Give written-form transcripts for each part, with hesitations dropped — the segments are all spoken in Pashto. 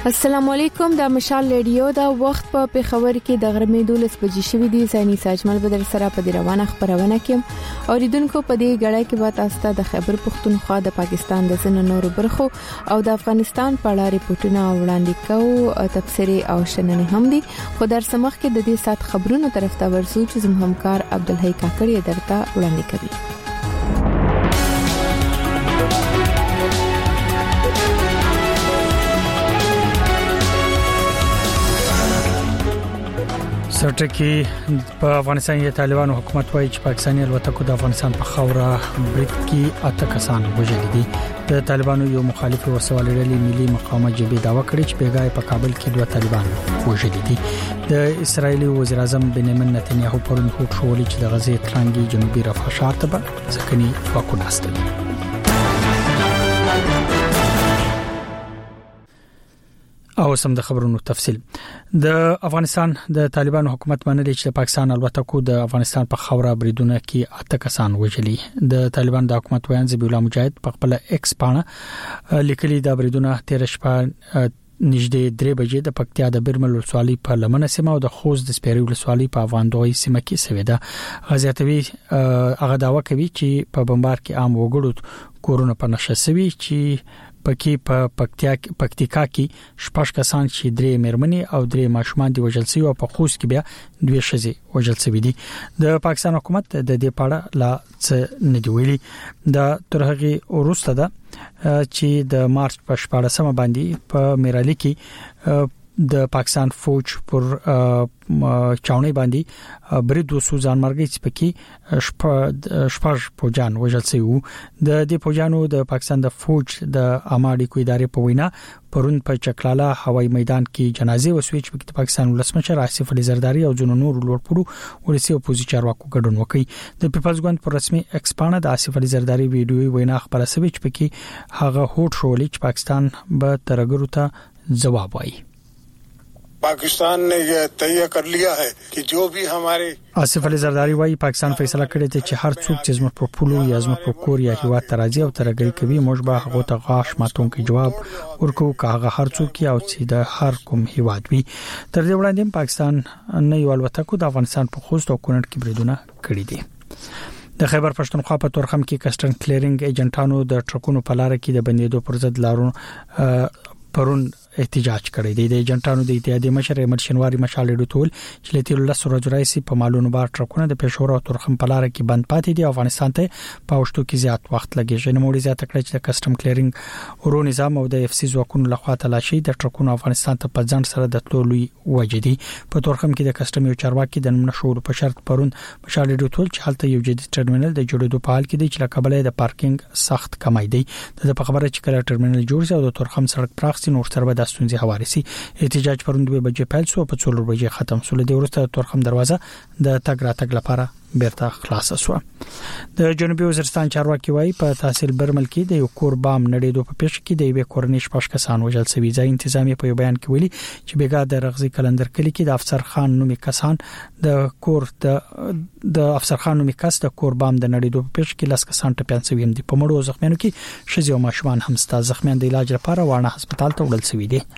السلام علیکم د مشال ریډیو دا وخت په پیښور کې د غرمې 12 بجې شوې دي. زنی ساجمل بدر سره په دې روانه خبرونه کې اوریدونکو په دې غړای کې وات استه د خیبر پختونخوا د پاکستان د زنو نورو برخو او د افغانستان په اړه ریپورتونه وړاندې کوو. تفسیری او شننې هم دي. خو در سمخ کې د دې سات خبرونو طرف ته ورسو چې زموږ همکار عبدالحی کاکړی درته وړاندې کوي. سرټکی په افغانستان کې طالبانو حکومت وایي چې پاکستاني الوتکو د افغانستان په خوره برید کې 8 کسان وژل دي. د طالبانو یو مخالف وسوالې ډلې ملي مقاومت جبهه داوا کړې چې بیګای په کابل کې 2 طالبان وژل دي. د اسرایلی وزیر اعظم بنیامین نتنیاهو پرون هوټ شولې چې د غزې ترانګي جنوبي رفح ښار ته به ځکني واکوناستل. او سم د خبرونو تفصیل. د افغانستان د طالبانو حکومت منلي چې پاکستان الوتکو د افغانستان په خوره بریدونه کې 8 کسان وژلي. د طالبان د حکومت ویان ذبیح الله مجاهد په خپل ایکس باندې لیکلي د بریدونه 13 شپه نږدې 3 بجې د پکتیا د برمل ولسوالۍ په لمنه سیمه او د خوست د سپیري ولسوالۍ په افغاندوی سیمه کې شوې ده. غزياتوي هغه داوا کوي چې په بمبار کې عام وګړو کورونه په نشه سوي چې پکې په پکتیکا کې شپږ کسان چې 3 مېرمنې او 3 ماشومان دي وژل شوي او په خوست کې بیا 2 ښځې وژل شوي دي. د پاکستان حکومت د دې پاړه لا څه نه دی ویلي. د ترغه وروسته ده چې د مارچ په 14 باندې په میرالي کې د پاکستان فوج پر چاوني باندې برید وسو ځان مرګي چې پکې شپږ پوجان وژل شوی. د دې پوجانو د پاکستان د فوج د اماډي کو ادارې په وینا پرون په چکلالا هوایي میدان کې جنازې وسوي چې د پاکستان ولسمشر آصف علي زرداری او جنو نور لوړپوړو ولسی اپوزیشن چارواکو ګډون وکړي. د پیپلز ګوند پر رسمي ایکسپانډ د آصف علي زرداری ویډیو وینا خبره شوی چې پکې هغه هوټ شولې چې پاکستان به ترګرو ته جواب وایي. पाकिस्तान ने यह तय कर लिया है कि जो भी हमारे آصف علي زرداری وايي پاکستان فیصله کړې ده چې هر څوک چې زموږ په پولو یا زموږ په کور یا هیواد ترازی او ترګری کوي موږ به هغه ته غاښ ماتونکو جواب ورکو کاغه هر څوک او چې د هر کوم هیواد وي. تر دې وړاندې پاکستان نه یو الوتکو د افغانستان په خوست او کونړ کې بریدونه کړی دي. د خیبر پښتونخوا په تورخم کې کسټم کلیرینګ ایجنټانو د ټرکونو په لار کې د بندیدو پر ضد لارونو پرون احتجاج کړی دی. د ایجنټانو د اتحادیې مشر احمد شنواری مشال ډوټول چې لته الله سورج رئیس په مالونو بار ټرکونه د پېښور او تورخم په لار کې بند پاتې دي. افغانستان ته په وشتو کې زیات وخت لګیږي. نو موږ زیات کړی چې د کسټم کلیرینګ ورو نظام او د اف سی ځواکونو لخوا تلاشي د ټرکونو افغانستان ته په ځان سره د تلولي وجدي. په تورخم کې د کسټم یو چارواکي د نمونه شوړ په شرط پرون مشال ډوټول چې حالت یو جدي ټرمینل د جوړېدو په حال کې دی چې لکبلې د پارکینګ سخت کمای دی. د خبره چې کله ټرمینل جوړ شي او د تورخم سړک پراخ سي نور سره به د ستونزې حوارسي. احتجاج پرون 2 بجې پیل شو په 4 بجې ختم شو. د ورسته تورخم دروازه د تګ راتګ لپاره بیرته خلاص شو. د جنوبي وزیرستان چارواکي وايي په تحصیل برمل کې د یو کور بام نړیدو په پیښه کې د یو کورنۍ شپږ کسان وژل شوي. ځای انتظامی په یو بیان کې ویلي چې بیګا د رغزي کلندر کلی کې د افسر خان نومي کسان د کور د افسر خان نومي کس د کور بام د نړیدو په پیښه کې 10 کسان ټپيان شوي دي. په مړو زخمیانو کې ښځې او ماشومان هم ستا زخمیان د علاج لپاره وانه هسپتال ته وړل شوي دي.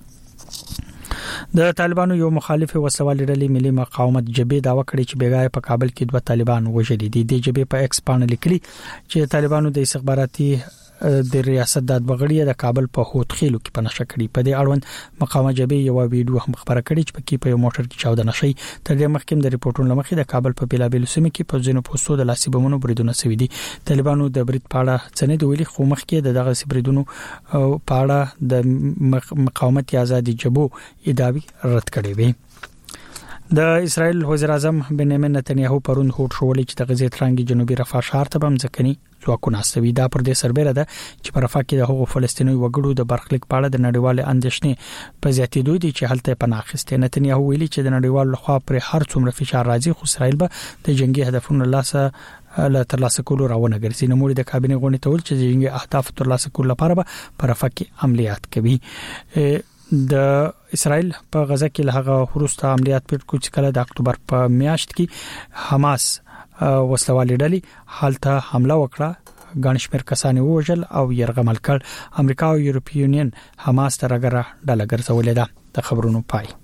د طالبانو یو مخالف وسوالې ډلې ملي مقاومت جبهه داوا کړې چې بیګای په کابل کې 2 طالبان وژل دي. د جبهه په ایکس باندې لیکلي چې طالبانو د استخباراتي د ریاست د بغړی د کابل په هوت خېلو کې پنځه کړي. په دې اړوند مقاومت جبهه یو ویډیو هم خبره کړې چې پکې په یو موټر کې چاود نشي. تر دې مخکې د ریپورتونو لمخې د کابل په بیلابل سیمه کې په ځینو پوسټو د لاسي بمونو بریدونه شوي دي. طالبانو د برید پاړه څنګه دی ویلي خو مخکې دغه بریدونو پاړه د مقاومت آزادي جبهه ادعای رد کړې وي. د اسرائیل وزیر اعظم بنیامین نتنیاهو پرون هوټ شولې چې د غزې ترانګي جنوبي رفح ښار ته بم ځکني ځواکونه استوي. دا پر دې سربېره ده چې په رفح کې د هغو فلسطیني وګړو د برخلیک په اړه د نړیوال اندېښنې په زیاتېدو دي چې هلته پناه اخیسته. نتنیاهو ویلي چې د نړیوال لخوا پر هر څومره فشار راځي خو اسرائیل به د جنگي هدفونو لا ترلاسه کولو راونه ګرځي. نو موږ د کابینې غونډې ته ول چې جنگي اهداف ترلاسه کولو لپاره به په رفح کې عملیات کوي. د اسرائیل په غزه کې له هغه وروسته عملیات پیل کوي چې کله د اکتوبر په میاشت کې حماس وسلوالې ډلې حالته حمله وکړه ګڼ شمېر کسان وژل او يرغمل کړ. امریکا او یورپی یونین حماس ته راګره ډله ګرځولې ده. د خبرونو پای.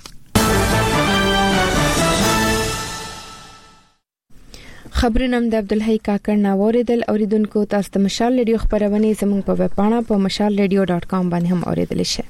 خبرونه د عبدالحی کاکړ ناوریدل. اوریدونکو تاسو ته مشال ریډیو خبرونه زموږ په ویب پاڼه په mashalradio.com باندې هم اوریدل شئ.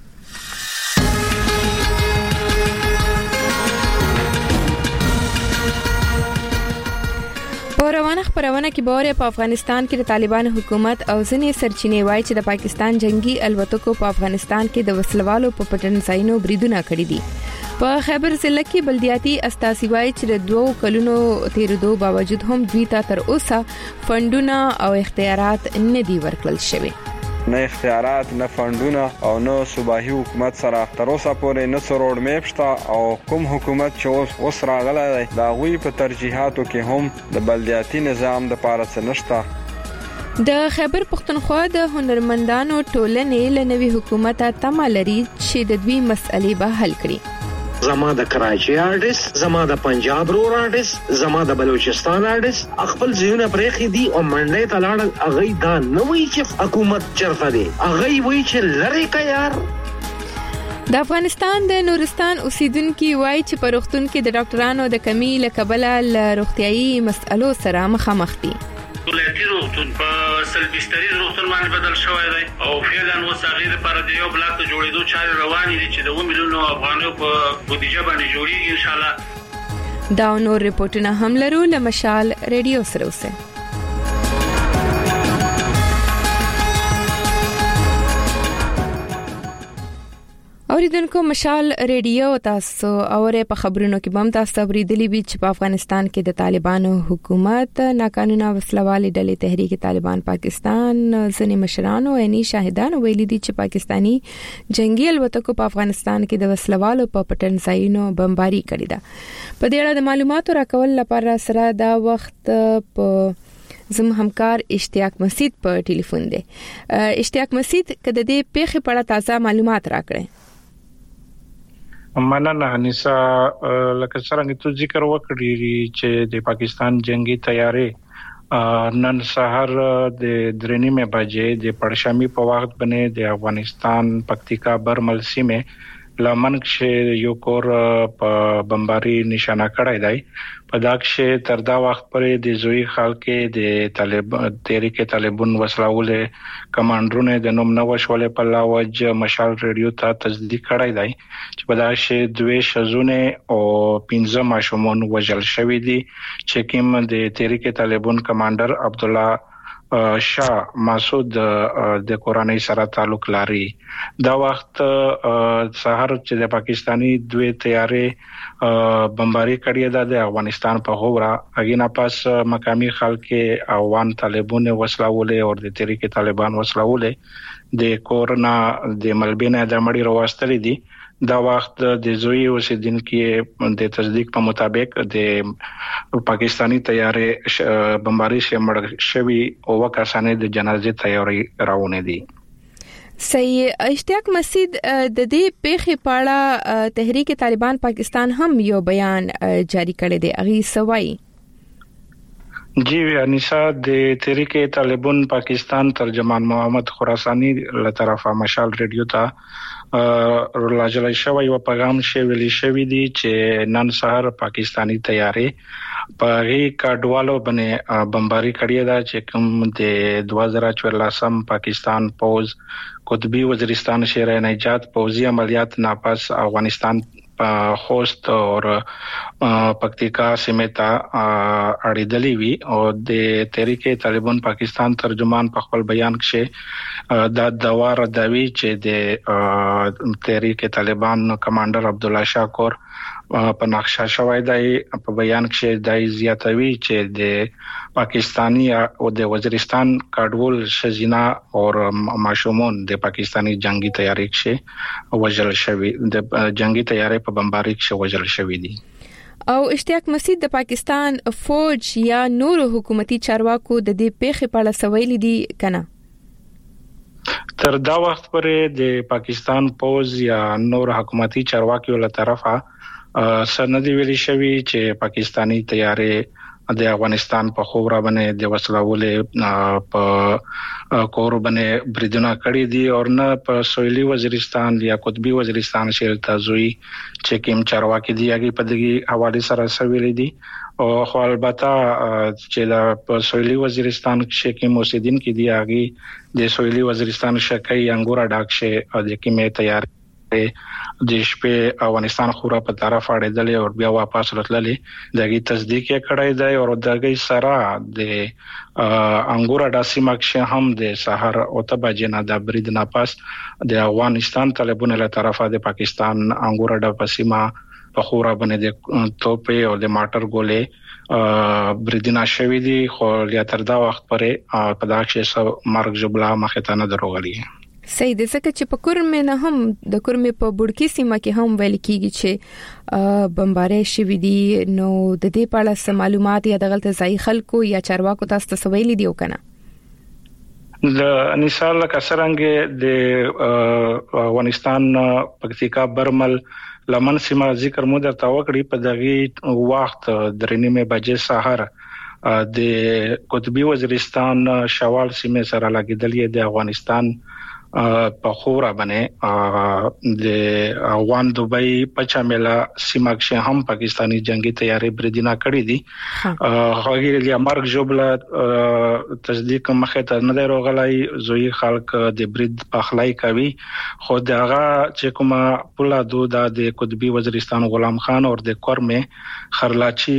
روانه خبرونه کې باور په افغانستان کې د طالبان حکومت او ځینې سرچینې وایي چې د پاکستان جنگي الوتکو په افغانستان کې د وسلوالو په پټن ځایونو بریدونه کړی دي. په خیبر ضلع کې بلدیاتي استاسي وایي چې د 2 کلونو تیرېدو باوجود هم دوی ته تر اوسه فندونه او اختیارات نه دي ورکړل شوي. نه اختیارات نه فندونه او نه صوبایي حکومت سره تر اوسه پورې نه سروډ میپ شته او کوم حکومت چې اوس راغلی دی دا غوي په ترجیحاتو کې هم د بلدیاتي نظام د پاره څه نشته. د خیبر پختونخوا د هنرمندانو ټولنې له نوي حکومت تمه لري چې د دوی مسئلې به حل کړي. زما د کراچي آرټست، زما د پنجاب رور آرټست، زما د بلوچستان آرټست خپل ځایونه پرېخي دي او منډې ته لاړل. اغه دا نه وایي چې حکومت چرته دی، اغه وایي چې لری کا یار. د افغانستان د نورستان اوسیدونکو وایي چې په روغتون کې د ډاکټرانو د کمی له کبله ل روغتيایي مسئلو سره مخامخ دي. ولایتي روغتون په سلبستري روغتون باندې بدل شوی دی او فعلا وساغې لپاره د یو بلاک جوړېدو چارې روانې دي چې د 1 میلیون افغانیو په بودیجه باندې جوړیږي ان شاء الله. دا نور ریپورتونه هم لرو له مشال ریډیو سره اوسه. اوریدونکو مشال ریډیو تاسو اوره په خبرونو کې بم تاسو اوریدلی وی چې په افغانستان کې د طالبانو حکومت ناقانونه وسلوالې ډلې تحریک طالبان پاکستان ځینې مشرانو یعنی شاهدان ویلي دي چې پاکستانی جنگي الوتکو په افغانستان کې د وسلوالو په پټن ځایونو بمباري کړې ده. په دې اړه د معلوماتو راکول لپاره سره دا وخت په زم همکار اشتیاق مسید په ټلیفون دی. اشتیاق مسید کده دې پیښه په اړه تازه معلومات راکړي. مننه انیسا. لکه څنګه ته ذکر وکړی چې د پاکستان جنگي تیارې نن سحر د 3:30 بجې د پړشامي په وخت باندې د افغانستان پکتیکا برمل سیمه لمنګ شه یو کور په بمباري نشانه کړی دی. په داکشه تر دا وخت پرې د زوی خلکو د طالبان تحریک طالبان وسلواله کمانډرونه د نوم نو شولې په لاوج مشال ریډیو ته تصدیق کړی دی چې په داکشه 2 شزونه او 15 ماشومان وژل شوی دي چې کوم د تحریک طالبان کمانډر عبد الله شاه مسعود د قرآنی سره تعلق لري. دا وخت سحر چې د پاکستانی 2 تیارې بمباري کړې ده د افغانستان په غوړه اګینا پاس مقامی خلک اوان طالبان وسلواله او د تحریک طالبان وسلواله د کورونا د ملبینه د مړی راوستل دي. دا وخت د زوی اوسیدونکو د تصدیق په مطابق د پاکستانی تیارې بمباري شمړ شوی او وکاسانه د جنازې تیاری راونه دي. صحیح. اشتیاق مسید د دې پیښې په اړه تحریک طالبان پاکستان هم یو بیان جاری کړی دی. اغي سوای جی انیسا د تحریک طالبان پاکستان ترجمان محمد خراسانی له طرفه مشال ریډیو ته راجلای شوی او پیغام شوی شوی دی چې نن سحر پاکستانی تیارې په غي کډوالو باندې بمباري کړې ده چې کوم د 2014 پاکستان پوز قطبی وزیرستان شهر نجات پوزي عملیات ناپاس افغانستان خوست اور پکتیکا سمیتا اړیدلې وی او د تحریک طالبان پاکستان ترجمان په خپل بیان کې دا دوار داوی چې د تحریک طالبان کمانډر عبد الله شاه په نقشه شوی دی. په بیان کې دای زیاتوي چې د پاکستانی او د وزیرستان کډوال شزینا او ماشومان د پاکستانی جنگي تیاری کې وژل شوی د جنگي تیاری په بمباري کې وژل شوی دي. او اشتیاق مسید د پاکستان فوج یا نور حکومتي چارواکو د دې پیښې په اړه سویل دي کنه؟ تر دا وخت پورې د پاکستان فوج یا نور حکومتي چارواکو له طرفه سند ویلي شوی چې پاکستانی تیارې د افغانستان په خورا باندې د وسلوالې په کور باندې بریدونه کړی دي او نه په سویلي وزیرستان یا قطبي وزیرستان شیرته زوی چې کوم چارواکي دي هغه په دغه حواله سره سویل دي او خو البته چې د سویلي وزیرستان کې کوم اوسیدونکو دي هغه د سویلي وزیرستان شکای انګورا ډاکشه د کومه تیار د شپې افغانستان خورا په طرف اړېدلې او بیا واپس راتللې دغه تصدیق کړای دی او دغه سره د انګورا داسیمکشه هم د سحر او تبجنه د برید نه پاس د افغانستان طالبانو له طرفه د پاکستان انګورا د پسیما په خورا باندې د توپې او د ماټر ګولې بریدنا شوې دي خو یا تر دا وخت پرې په داخله سو مارګ جبلا مخه ته نه دروغلي صحیح ده ځکه چې په کورمه نه هم د کورمه په بډکی سیمه کې هم ویل کیږي چې بمبارې شوې دي نو د دې په اړه معلومات یا د غلط ځای خلکو یا چارواکو تاسو ته ویلي دی وکنه د نثال کسرنګ د افغانستان پکتیکا برمل لمن سیمه ذکر مو درته وکړي په دغه وخت درنیمه بجې سحر د قطبي وزیرستان شوال سیمه سره لګیدلې د افغانستان په خورا باندې د افغان دوبۍ پچامیلا سیماکشه هم پاکستانی جنگي تیاری بریدنا کړی دي هغه لري مارک جوبلا تصدیق مخه ته نه دروغلای زوی خلک د برید اخلای کوي خو دغه چې کومه پولا دودا د قطبي وزیرستان غلام خان او د کورمه خرلاچی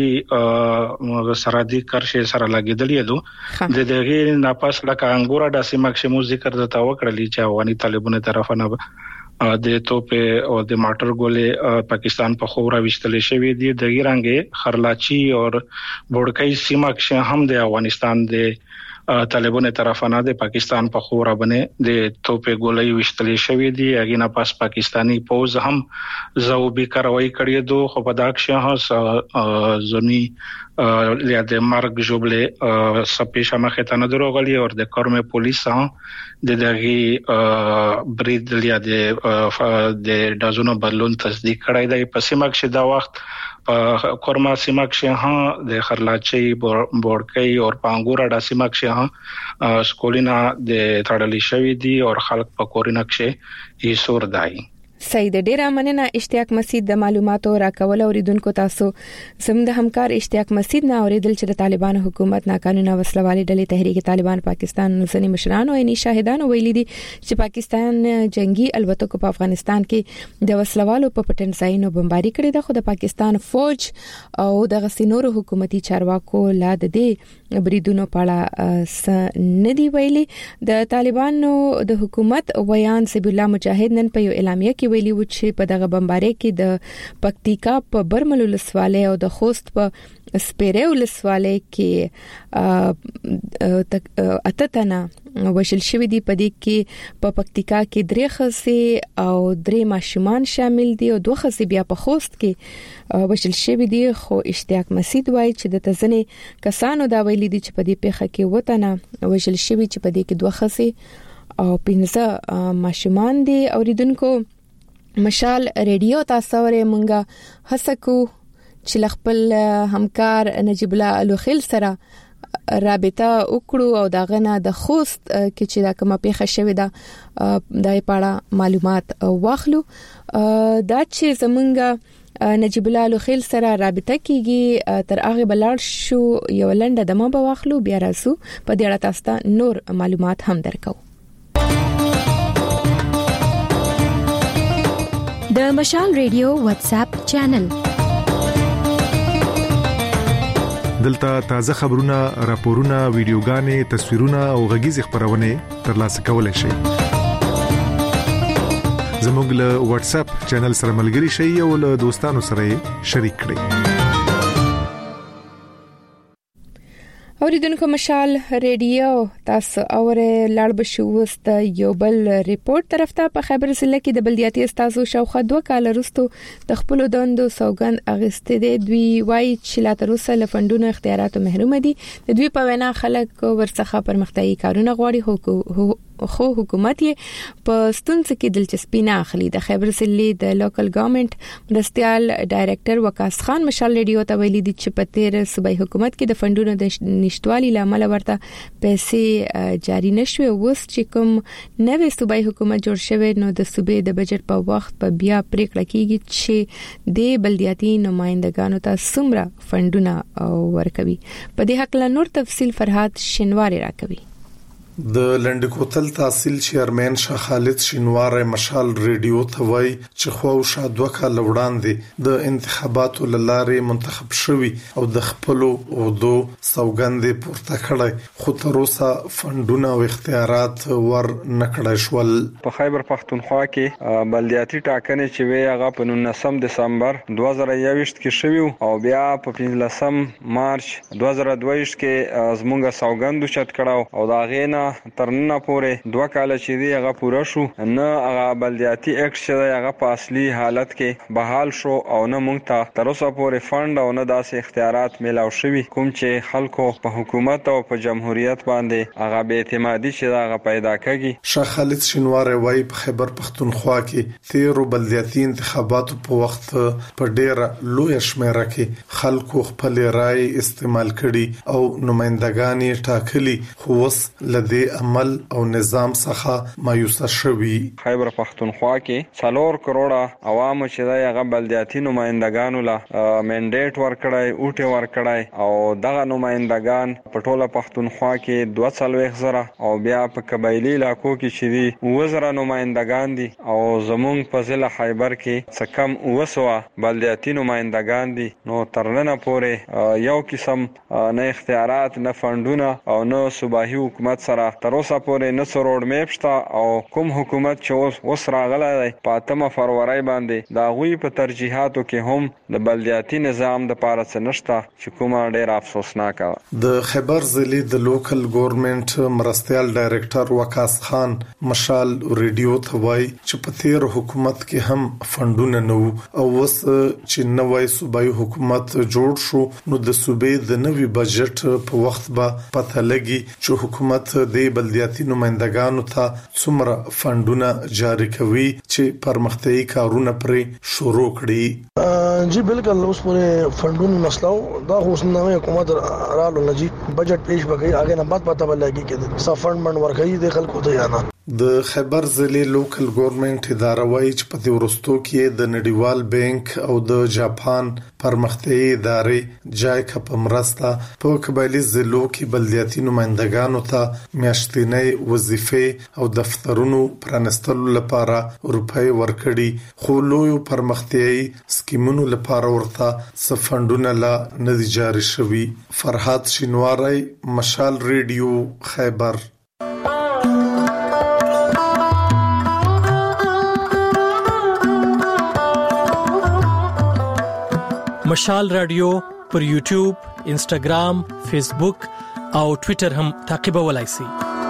سرحدي کرشه سره لګیدلې دو د دغه ناپاس لکه انګورا د سیماکشه مو ذکر دتا وکړلی چې افغاني طالبانو طرفه نه د توپې او د ماټر ګولې پاکستان په خورا وشتلې شوې دي د ګیرانګې خرلاچی او بوډکای سیمه کې هم د افغانستان د طالبانو طرفه نه د پاکستان په خورا باندې د توپې ګولې وشتلې شوې دي هغه نه پاس پاکستانی پوز هم زوبې کاروي کړې دو خو په داکشه هه زونی لیا د مارک جوبله سپیشه مخه ته نه دروغلی او د کورمه پولیس هم د دغه برید لیا د دازونو بدلون تصدیق کړای دی په سیمه کې دا وخت کورما سیمه کې هم د خرلاچي بورکۍ او پانګورا د سیمه کې هم سکولینا د تړلې شوې دي او خلک په کورینه کې یې سور دای سید ډیره مننه اشتیاق مسعود د معلوماتو راکول اوریدونکو تاسو زموږ د همکار اشتیاق مسعود نه اوریدل چې د طالبان حکومت ناقانونه وسلوالي ډلې تحریک طالبان پاکستان نسنی مشران او اني شاهدان ویلي دي چې پاکستان جنگي البتکو په افغانستان کې د وسلوالو په پټنځایونو بمباري کړې ده خو د پاکستان فوج او د غسینورو حکومتي چارواکو لا د دې بریدونو په ندی ویلي د طالبانو د حکومت ویان سیب الله مجاهد نن په یو اعلامیه کې ویلي و چې په دغه بمباري کې د پکتیکا په برمل ولسوالۍ او د خوست په سپیره ولسوالۍ کې اتتنا وشل شوې دي په دې کې په پکتیکا کې 3 خزې او 3 ماشومان شامل دي او 2 خزې بیا په خوست کې وشل شوې دي خو اشتیاق مسعود وایي چې د تزنې کسانو دا ویلي دي چې په دې پیښه کې وته وشل شوې چې په دې کې 2 خزې او 15 ماشومان دي اوریدونکو مشال ریډیو تاسو ورې مونږه هڅکو چې خپل همکار نجیب الله الوخیل سره رابطه وکړو او داغه نه د خوست کې چې دا کومه پیښه شوې ده د پاړه معلومات واخلو دا چې زمونږه نجیب الله الوخیل سره رابطه کیږي تر هغه بلار شو یو لنډه دمه به واخلو بیا راسو په دې اړه تاسو ته نور معلومات هم درکو د مشال ریډیو واتس اپ چینل دلته تازه خبرونه راپورونه ویډیوګانې تصویرونه او غږیز خبرونه ترلاسه کولای شئ زموږ له واتس اپ چینل سره ملګري شئ او له دوستانو سره شریک کړئ اوریدونکو مشال ریډیو تاسو اوره لړ بشوست یو بل ریپورت طرف ته په خبر ضلع کې د بلدیاتي استادو شاوخوا 2 کال وروسته د خپل دندو سوګند اغستې دي دوی وايي چې لا تر اوسه لفندونو اختیاراتو محروم دي د دوی په وینا خلک ورڅخه پرمختیايي کارونه غواړي خو حکومت یې په ستونزه کې دلچسپي نه اخلي. د خیبر ضلع د لوکل ګورنمنت مرستيال ډایریکټر وقاص خان مشال ریډیو ته ویلي دي چې په تیر صوبایي حکومت کې د فندونو د نشټوالي لامل ورته پیسې جاری نشوي. اوس چې کوم نوې صوبایي حکومت جوړ شوی نو د صوبې د بجټ په وخت په بیا پریکړه کیږي چې د بلدیاتي نمائندګانو ته څومره فندونه ورکوي. په دې حق له نور تفصيل فرهاد شینواری راکوي. د لندکوتل تحصیل چیرمن شاه خالد شینوار مشال ریډیو ته وایي چې خو شادوه کال وړاندې د انتخاباتو لارې منتخب شوی او د خپل او دو سوګند پورته کړی خو تر اوسه فندونه او اختیارات ور نکړای شول. په خیبر پختونخوا کې بلدیاتي ټاکنې چې وی هغه په 19 دسمبر 2021 کې شوی او بیا په 15 مارچ 2022 کې زمونږ سوګند چت کړه او دا غینا ترنه پورې 2 کال چې دی هغه پوره شو نه هغه بلدیاتي اکټ چې هغه په اصلي حالت کې بحال شو او نه مونږ ته تر اوسه پورې فند او نه داسې اختیارات ملاو شوي کوم چې خلکو په حکومت او په جمهوریت باندې هغه بے اعتمادي چې هغه پیدا کړي. شاه خالد شینوار وايي په خیبر پختونخوا کې 13 بلدیاتي انتخاباتو په وخت په ډیر لوی شمېره کې خلکو خپل رائے استعمال کړي او نمائندګان ټاکلي خو وس لدې عمل او نظام څخه مایوس شوی. خیبر پختونخوا کې 4 کروڑه عوام چې دا هغه بلدیاتي نمائندګانو لا منډیټ ورکړای اوټه ورکړای او دغه نمائندګان په ټوله پختونخوا کې 240,000 او بیا په قبایلی علاقو کې چې دي 2,000 نمائندګان دي او زمونږ په ضلع خیبر کې څه کم 200 بلدیاتي نمائندګان دي. نو ترنه پورې یو قسم نه اختیارات نه فندونه او نه صوبایي حکومت سره تر اوسه پورې نه سروډ میپ شته او کوم حکومت چې اوس راغلی دی په 8 فروری باندې دا غوي په ترجیحاتو کې هم د بلدیاتي نظام د پاره څه نشته چې کومه ډیر افسوسناک ده. د خیبر ضلع د لوکل ګورنمنت مرستيال ډایریکټر وقاص خان مشال ریډیو ته وایي چې په تیر حکومت کې هم فندونه نه او اوس چې نوې صوبایي حکومت جوړ شو نو د صوبې د نوي بجټ په وخت به پته لګي چې حکومت د بلدیاتي نمائندګانو ته څومره فندونه جاری کوي چې پرمختیايي کارونه پرې شروع کړي. جی بالکل اوس پورې فندونه مسلاو دا اوسنوي حکومت رالو نه جی بجټ پیش بګي اگے نه بعد پته ولګي چې څه فند من ورکړي د خلکو ته یا نه. د خیبر ضلع لوکل ګورنمنت اداره وايي چې په دې ورستو کې د نړیوال بانک او د جاپان پرمختیايي ادارې جایکا په مرسته په قبایلی ضلعو کې بلدیاتي نمائندګانو ته میاشتنۍ وظیفې او دفترونو پرانستلو لپاره روپۍ ورکړي خو لوی پرمختیايي سکیمونو لپاره ورته سفندونه لا نه جاری شوي. فرهاد شینواری مشال ریډیو خیبر. مشال رادیو پر یوټیوب، انسټاګرام، فیسبوک او ټوئیټر هم تعقیبولای شئ.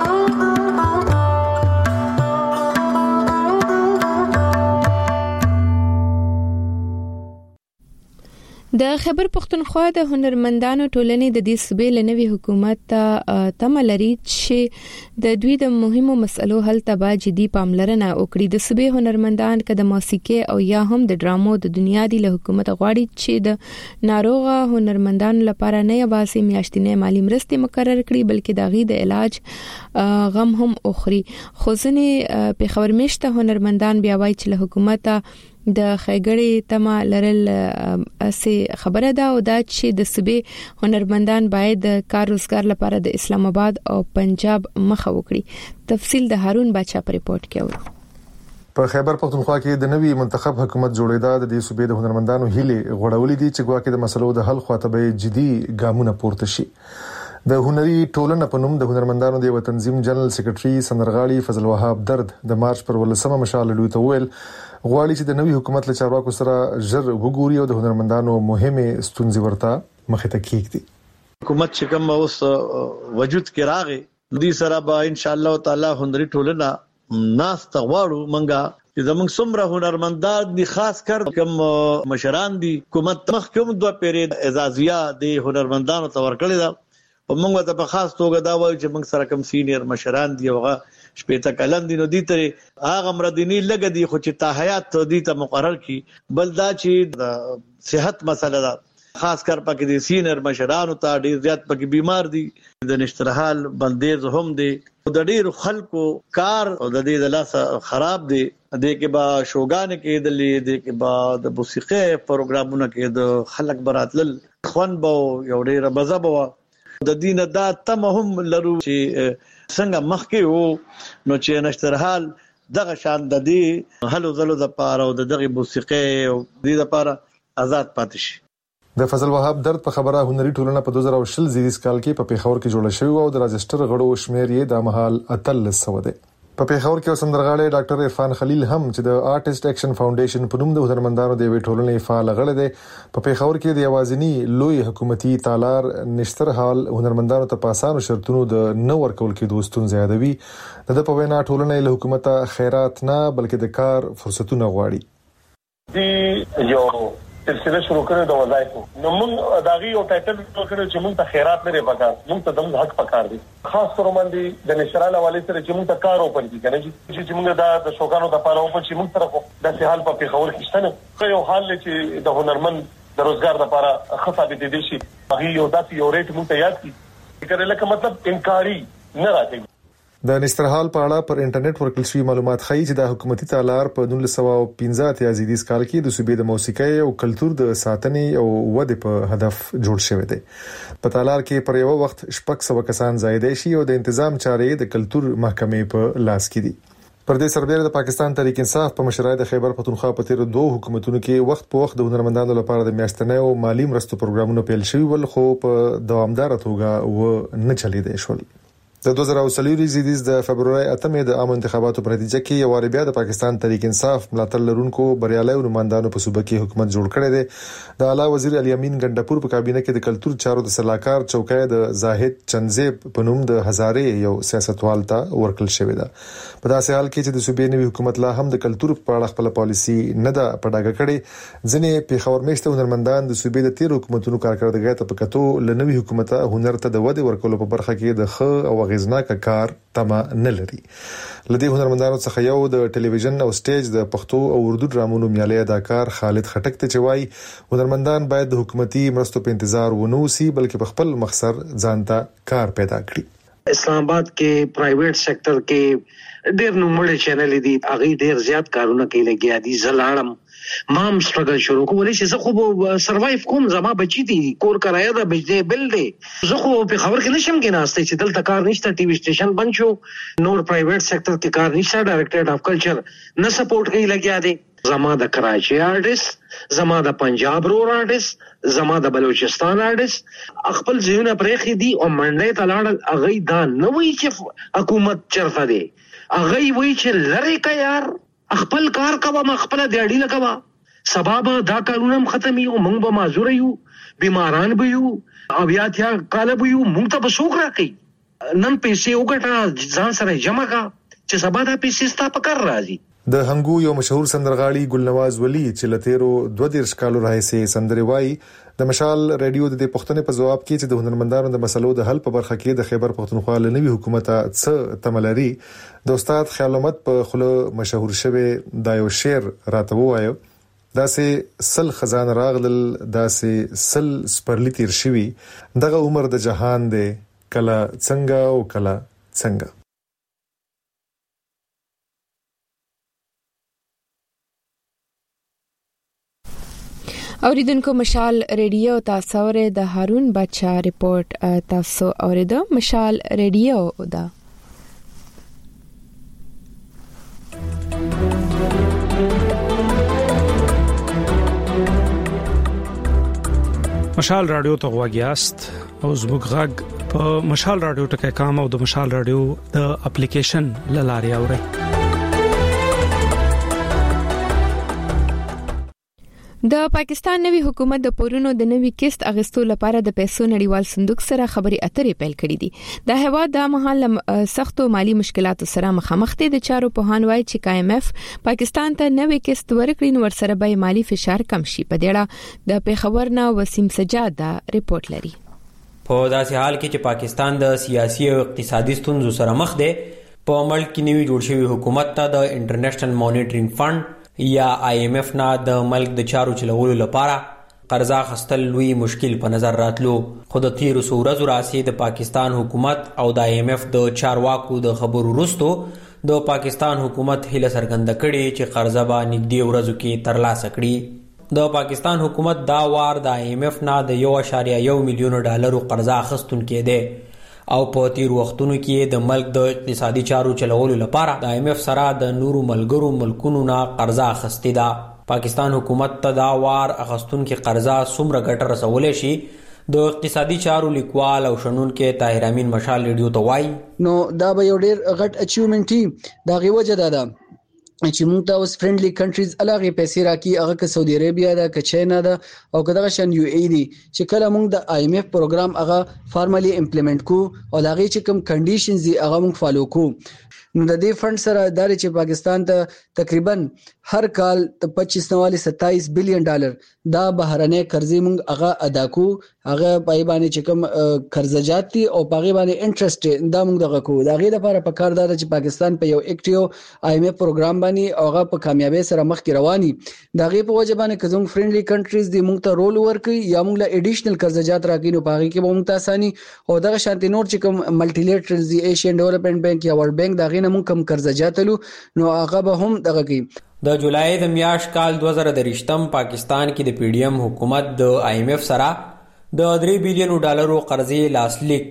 د خیبر پختونخوا د هنرمندانو ټولنې د دې صوبې لنوي حکومت ته تمه لري چې د دوی د مهمو مسلو حل ته جدي پاملرنه وکړي. د صوبې هنرمندان که د موسیقي او یا هم د ډرامو د دنیا دی له حکومت غواړي چې د ناروغه هنرمندانو لپاره نه یوازې میاشتنې مالی مرستې مقرر کړي بلکې د غي د علاج غم هم اخري. خو ځنې په خبر مشته هنرمندان بیا وایي چې له حکومت د خیګړې تمه لرل اسې خبره ده او دا چې د صوبې هنرمندان باید د کار روزګار لپاره د اسلام آباد او پنجاب مخه وکړي. تفصیل د هارون باچا په ریپورت کې اورو. په خیبر پختونخوا کې د نوي منتخب حکومت جوړېدا د دې صوبې د هنرمندانو هیله غوړولې دي چې ګواکې د مسلو د حل خواته به جدي ګامونه پورته شي. د هنري ټولنې په نوم د هنرمندانو د تنظیم جنرال سیکریټري سندرغاړي فضل وهاب درد د مارچ پر 18 مشال لوي ته ویل غواړي چې د نوي حکومت له چارواکو سره ژر وګوري او د هنرمندانو مهمه ستونزې ورته مخه ته کېږدي. حکومت چې کوم اوس وجود کې راغی دې سره به ان شاء الله تعالی هنري ټولنه ناس تغواړو منګه چې زموږ څومره هنرمندان دي خاص کر کوم مشران دي حکومت مخکوم دوه پیری اعزازیه د هنرمندانو تور کړی دا او موږ ته په خاص توګه دا وایو چې موږ سره کوم سینیئر مشران دي هغه شپېته کلن دي نو دي ته هغه مردنی لګ دي خو چې تاحیات دي ته مقرر کی بل دا چې صحت مسله ده خاص کر پکې د سینر مشرانو ته ډیر زیات پکې بیمار دي د نشترحال بندیز هم دي د ډیر خلکو کار او د دې د لاس خراب دي د کې با شوګان کې د کې با د موسیقي پروګرامونو کې د خلک براتل خوان بو یو ډیر مزه بو د دین دا تم هم لرو چې څنګه مخکې وو نو چې نشترحال دغه شان د دې هلو زلو د پاره او دغه موسیقي او د دې لپاره آزاد پاتې شي د فضل وهاب درد په خبره هنري ټولنه په 2020 زیږیز کال کې په پیښور کې جوړه شوې او د راجستر غړو شمیر یې د مهال اتل سو ده په پیښور کې سندرغاړي ډاکټر عرفان خلیل هم چې د آرټیست اکشن فاونډیشن په نوم د هنرمندانو د وی ټولنې فعال غړي ده په پیښور کې د اوازنی لوی حکومتي تالار نشترحال هنرمندانو ته پاسانو شرطونو د نو ورکول کې دوستون زیاتوي د په وینا ټولنې له حکومت خیرات نه بلکې د کار فرصتونه غواړي دی یو سلسله شروع کړو د وظایفو نو موږ داغي او ټایټل کړو چې موږ ته خیرات نه پکار موږ ته د حق پکار دي خاص تور باندې د نشرال حواله سره چې موږ ته کار اوپن دي کنه چې موږ د شوګانو د پاره اوپن چې موږ طرف د حال په پیښور کې شته یو حال چې د هنرمند د روزګار لپاره خصابه دي شي هغه یو داسې یو ریټ موږ ته یاد کی کړه لکه مطلب انکاری نه راځي د نشترحال په اړه پر انټرنیټ ورکل شوی معلومات ښیي چې د حکومتي تالار په 1915 اتیازیدیز کال کې د صوبې د موسیقۍ او کلچر د ساتنې او ودې په هدف جوړ شوی دی په تالار کې پر یو وخت شپږ سو کسان زائد شي او د تنظیم چارې د کلچر محکمې په لاس کې دي پر دې سربېره د پاکستان تحریک انصاف په مشرۍ د خیبر پختونخوا په تیر دوه حکومتونو کې وخت په وخت د هنرمندانو لپاره د میاشتنې او مالی مرستو پروګرامونه پیل شوي ول خو په دوامدار توګه و نه چلیدي شول د 2023 زیږیز د فبرवरी 8 د عام انتخاباتو په نتیجه کې یو وار بیا د پاکستان تحریک انصاف ملاتړ لرونکو بریالي نمائندانو په صوبه کې حکومت جوړ کړی دی د اعلی وزیر علي امین ګندپور په کابینه کې د کلچر چارو د سلاکار چوکۍ د زاهد چنزيب په نوم د هزارې یو سیاستوال ته ورکل شوی دی په داسې حال کې چې د صوبې نوي حکومت لا هم د کلچر په اړه خپل پالیسی نه ده پډاګه کړې ځنې پیښور میشته هنرمندان د صوبې د تیر حکومتونو کارکړدګۍ ته پکاتو لنوي حکومت هنر ته د ودې ورکولو په برخه کې د خ او غزناک کار تما نه لري لدی هنرمندانو څخه یو د ټلویزیون او سټیج د پښتو او اردو ډرامونو میالي اداکار خالد خټک ته چوي هنرمندان باید د حکومتي مرستو په انتظار ونوسي بلکې په خپل مخسر ځانته کار پیدا کړي اسلام آباد کې پرایویټ سېکټر کې ډېر نوموړي چینل دي هغه ډېر زیات کارونه کوي لګیا دي زلاړم مام سټرګل شروع کولای شي زه خو سروایو کوم زما بچی دي کور کرایه ده بجلی بل دی زه خو په خبر کې نشم کې ناشته چې دلته کار نشته ټي وي سټیشن بند شو نور پرایویټ سېکټر کې کار نشته ډایریکټریټ اف کلچر نه سپورټ کوي لګیا دي زما د کراچي آرټیست زما د پنجاب رور آرټیست زما د بلوچستان آرټیست خپل ځینې پرېخي دي او منډه تلاړ اغه دا نه وی چې حکومت چرته دی اغه وی چې لری کا یار خپل کار کوه ما خپل دیاړي لګوا سبب دا قانون ختمي او موږ به معذور یو بیماران به یو او یا تیا کال به یو موږ ته بسوک راکې نن پیسې وګټه ځان سره جمع کا چې سبا دا پیسې ستا په کار راځي د هنګو یو مشهور سندرغاړي ګلنواز ولی چې لتیرو 22 کالو راهیسې سندري وای د مشال رادیو د پښتنې په جواب کې چې د هنرمندانو د مسلو د حل په برخه کې د خیبر پختونخوا لنوي حکومت څخه تملري د استاد خیال احمد په خلو مشهور شوی دا یو شعر راته وایو داسې سل خزان راغلل داسې سل سپرلی تیر شوی دغه عمر د جهان دی کلا څنګه او کلا څنګه اوریدونکو مشال ریډیو تاسو ورې د هارون بچا ریپورت تاسو اوریدو مشال ریډیو دا مشال رادیو ته غواګیاست او زموږ غږ په مشال رادیو ټکي کام او د مشال رادیو د اپلیکیشن لاري اوري د پاکستان نوي حکومت د پورونو د نوي کیست اغستو لپاره د پیسو نړیوال صندوق سره خبري اترې پیل کړې دي د هوا د محل سختو مالی مشکلاتو سره مخامخ دي د چارو په هان وای چې KMF پاکستان ته نوي کیست ورکړي نو سره به مالی فشار کم شي په دې اړه د پیښور نه وسیم سجاد دا ریپورت لري په داسې حال کې چې پاکستان د سیاسي او اقتصادي ستونزو سره مخ دی په ملک کې نوی جوړ شوی حکومت ته د انټرنیشنل مانیټرینګ فند یا IMF نه د ملک د چارو چلولو لپاره قرضه اخیستل لوی مشکل په نظر راتلو. خو د تیرو څو ورځو راهیسې د پاکستان حکومت او د IMF د چارواکو د خبرو وروسته د پاکستان حکومت هیله څرګنده کړې چې قرضه به نږدې ورځو کې ترلاسه کړي. د پاکستان حکومت دا وار د IMF نه د 1.1 میلیون ډالرو قرضه اخیستونکی دی او په تیر وختونو کې د ملک د اقتصادي چارو چلولو لپاره د IMF سره د نورو ملګرو ملکونو نه قرضه اخیستې ده. پاکستان حکومت ته دا وار اخیستونکي قرضه څومره ګټه رسولی شي د اقتصادي چارو لیکوال او شنونکي طاهر امین مشال ریډیو ته وایي. نو دا به یو ډېر غټ اچیومنټ وي. دا غي وجه ده چې موږ ته اوس فرندلی کنټریز الګي پیسې راکې هغه که سعودي عربیا ده که چاینا ده او که دغه شان UAE دي چې کله موږ د IMF پروګرام هغه فارملی امپلیمنٹ کو او هغه چې کوم کنډیشنز دي هغه موږ فالو کو. نو د دې فند سره د چې پاکستان ته تقریبا هر کال 25.27 بلین ډالر دا بهرنۍ قرضې موږ هغه ادا کو. هغه پای باندې چې کوم قرضجات دي او پاغي باندې انټرست دا موږ دغه کو. دا غي د لپاره پکار ده چې پاکستان په یو اکټیو IMF پروګرام باندې هغه په کامیابی سره مخ کې رواني. دا غي په وجه باندې کوم فرندلی کنټریز دي موږ ته رول ورکړي یا موږ له اډیشنل قرضجات راکې نو پاغي کې به موږ ته اساني او دغه شانتي نور چې کوم ملټی لیټرل دی ایشین ډیولپمنٹ بانک یا ورلد بانک دا غي نه موږ کم قرضجاتلو نو هغه به هم دغه کوي. د جولای د میاشت کال 2023 پاکستان کې د PDM حکومت د IMF سره د 3 بلین ډالرو قرضې لاسلیک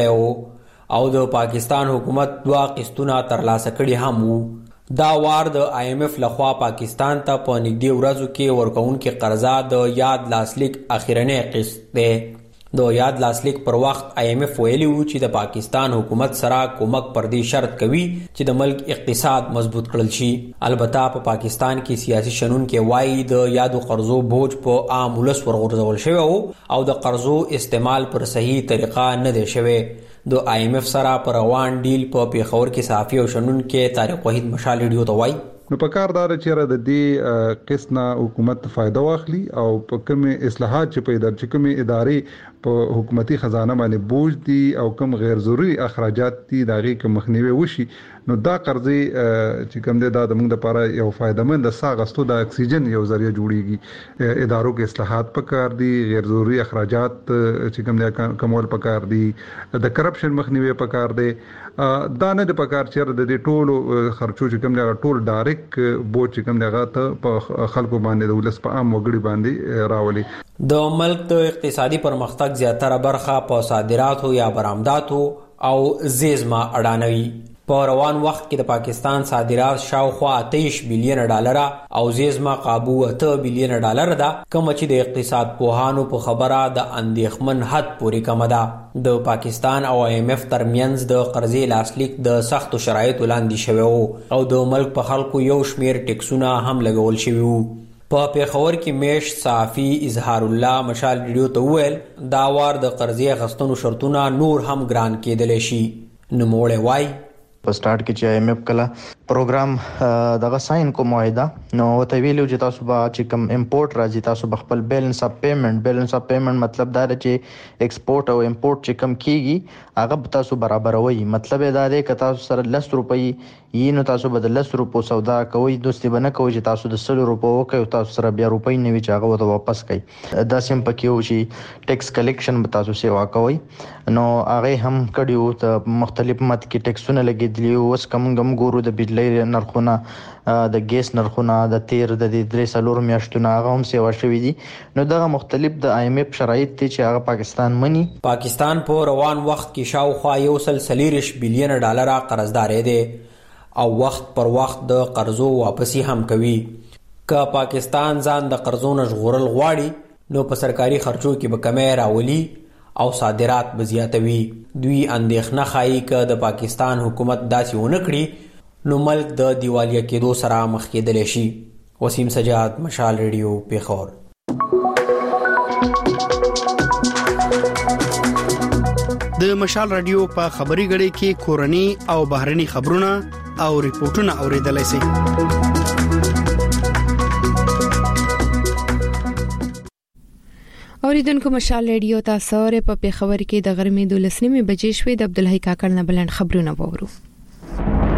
کړو او د پاکستان حکومت 2 قسطونه ترلاسه کړي هم وو. دا وار د IMF لخوا پاکستان ته په نږدې ورځو کې ورکوونکي قرضه د یاد لاسلیک اخیرنی قسط دی. د یاد لاسلیک پر وخت IMF ویلی و چې د پاکستان حکومت سره کومک پر دې شرط کوي چې د ملک اقتصاد مضبوط کړل شي. البته په پاکستان کې سیاسي شنونکي وایي د یادو قرضو بوج په عام ولس ورغورځول شوی او د قرضو استعمال پر صحیح طریقه نه دی شوی. د IMF سره پر روان ډیل په پیښور کې صحافي او شنونکي طارق وحید مشال ریډیو ته وایي. نو په کار دار چې را د دې قسطه حکومت فائدہ واخلي او په کومه اصلاحات چې په ادارې چې کومه ادارې په حکومتي خزانه باندې بوج دي او کوم غیر ضروري اخراجات دي دغه کوم مخنیوي وشي نو دا قرضې چې کوم د موږ لپاره یو فائدمند د ساغستو د اکسیجن یو ذریعہ جوړیږي. ادارو کې اصلاحات پکار دي، غیر ضروري اخراجات چې کوم د کمول پکار دي، د کرپشن مخنیوي پکار دي. دا نه د پکار چې د دې ټولو خرچو چې کوم د ټول ډایرکټ بوج چې کوم دغه ته په خلکو باندې د ولس په عام وګړي باندې راولي. د ملک د اقتصادي پرمختګ زیاتره برخه په صادراتو یا برآمداتو او زیرمه اډانوي. په روان وخت کې د پاکستان صادرات شاوخوا 23 بلین ډالر او زیرمه قابو 8 بلین ډالر ده، کوم چې د اقتصاد پوهانو په خبره د اندېښمن حد پورې کم ده. د پاکستان او IMF ترمنځ د قرضې لاسلیک د سختو شرایطو لاندې شوی وو او د ملک په خلکو یو شمیر ټیکسونه هم لګول شوي وو. په پیښور کې میش صحافي اظهار الله مشال ریډیو ته وویل دا وار د قرضې اخیستنو شرطونه نور هم ګران کېدلی شي. نوموړی وایي په سٹارټ کې چې IMF کله پروګرام دغه ساين کو معاهده نو ته ویلو چې تاسو به چې کوم امپورټ راځي تاسو به خپل بیلنس اف پیمنٹ مطلب دا دی چې ایکسپورټ او امپورټ چې کم کیږي هغه تاسو برابروي. مطلب دا دی چې تاسو سره 10 روپۍ یې نو تاسو به د 10 روپو سودا کوئ، دوستي بنه کوئ چې تاسو د 100 روپو وکړئ او تاسو سره بیا روپۍ نه وي چې هغه ته واپس کړئ. دا سیم پکې و چې ټیکس کلیکشن به تاسو سیوا کوئ. نو هغه هم کډیو ته مختلف مت کې ټیکسونه لګیدلی اوس کوم ګورو د بجلی نرخونه، د ګیس نرخونه، د تیر د 3 میاشتونه هغه هم سیوا شوي دي. نو دغه مختلف د IMF شرایط دي چې هغه پاکستان مني. پاکستان په روان وخت کې شاوخوا 140 بلین ډالر قرضدار دی او وخت پر وخت د قرضو واپسی هم کوي. که پاکستان ځان د قرضو نه ژغورل غواړي نو په سرکاري خرچو کې به کمی راولي او صادرات به زیاتوي. دوی اندېښنه ښایي که د پاکستان حکومت داسې ونه کړي نو ملک د دیوالیا کېدو سره مخ کېدلی شي. وسیم سجاد، مشال ریډیو، پیښور. د مشال رادیو په خبري غړي کې کورني او بهرني خبرونه او ریپورتونه اوریدلای شئ. اوریدونکو مشال ریډیو تاسو ر په پیښور کې د غرمې 12 بجې شوې د عبدالحی کاکړ نه بلند خبرونه وورو.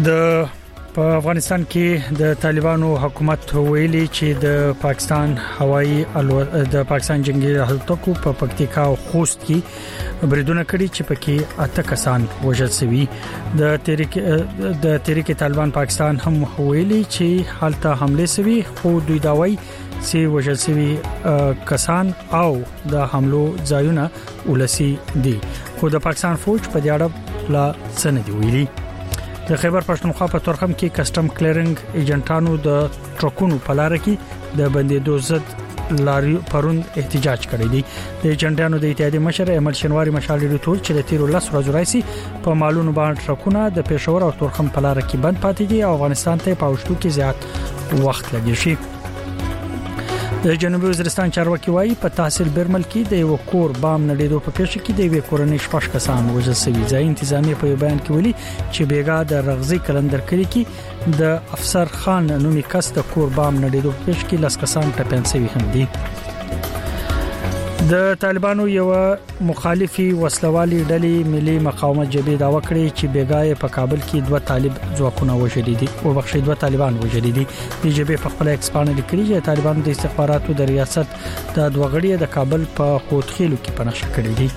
په افغانستان کې د طالبانو حکومت ویلي چې د پاکستان جنگي الوتکو په پکتیکا او خوست کې بریدونه کړي چې پکې 8 کسان وژل شوي. د تحریک طالبان پاکستان هم ویلي چې حالته حمله شوي، خو دوی دا وایي چې وژل شوي کسان او د حملو ځایونه ولسی دي، خو د پاکستان فوج په دې اړه لا څه نه دی ویلي. د خیبر پښتونخوا په تورخم کې کسٹم کلیرنګ ایجنټانو د ټرکونو په لار کې د بندیدو ضد لاري پروند احتجاج کړی دی. د ایجنټانو د اتحادیې مشر احمد شنواری مشال ریټول چې د 13 ورځې راځي په مالونو باندې ټرکونه د پېښور او تورخم په لار کې بند پاتې دي او افغانستان ته پاوښتو کې زیات وخت لګی شي. د جنوبي وزیرستان چارواکي وایي په تحصیل برمل کې د یو کور بام نړیدو په پیښه کې د یو کورنۍ 6 کسان وژل شوي. ځای انتظامی په بیان کې ویلي چې بیګا د رغزي کلندر کلی کې د افسر خان نومي کس د کور بام نړیدو په پیښه کې 10 کسان ټپيان شوي هم دي. د طالبانو یو مخالفي وسلوالي ډلې ملي مقاومت جبهه دا وکړي چې بیګای په کابل کې 2 طالب ځواکونه وژلي دي او بخښي 2 طالبان وژلي دي. د جبهه په خپل ایکسپانډ لیکلي چې طالبانو د استخباراتو د ریاست د 2 غړي د کابل په خوتخیلو کې پنځه کړي دي.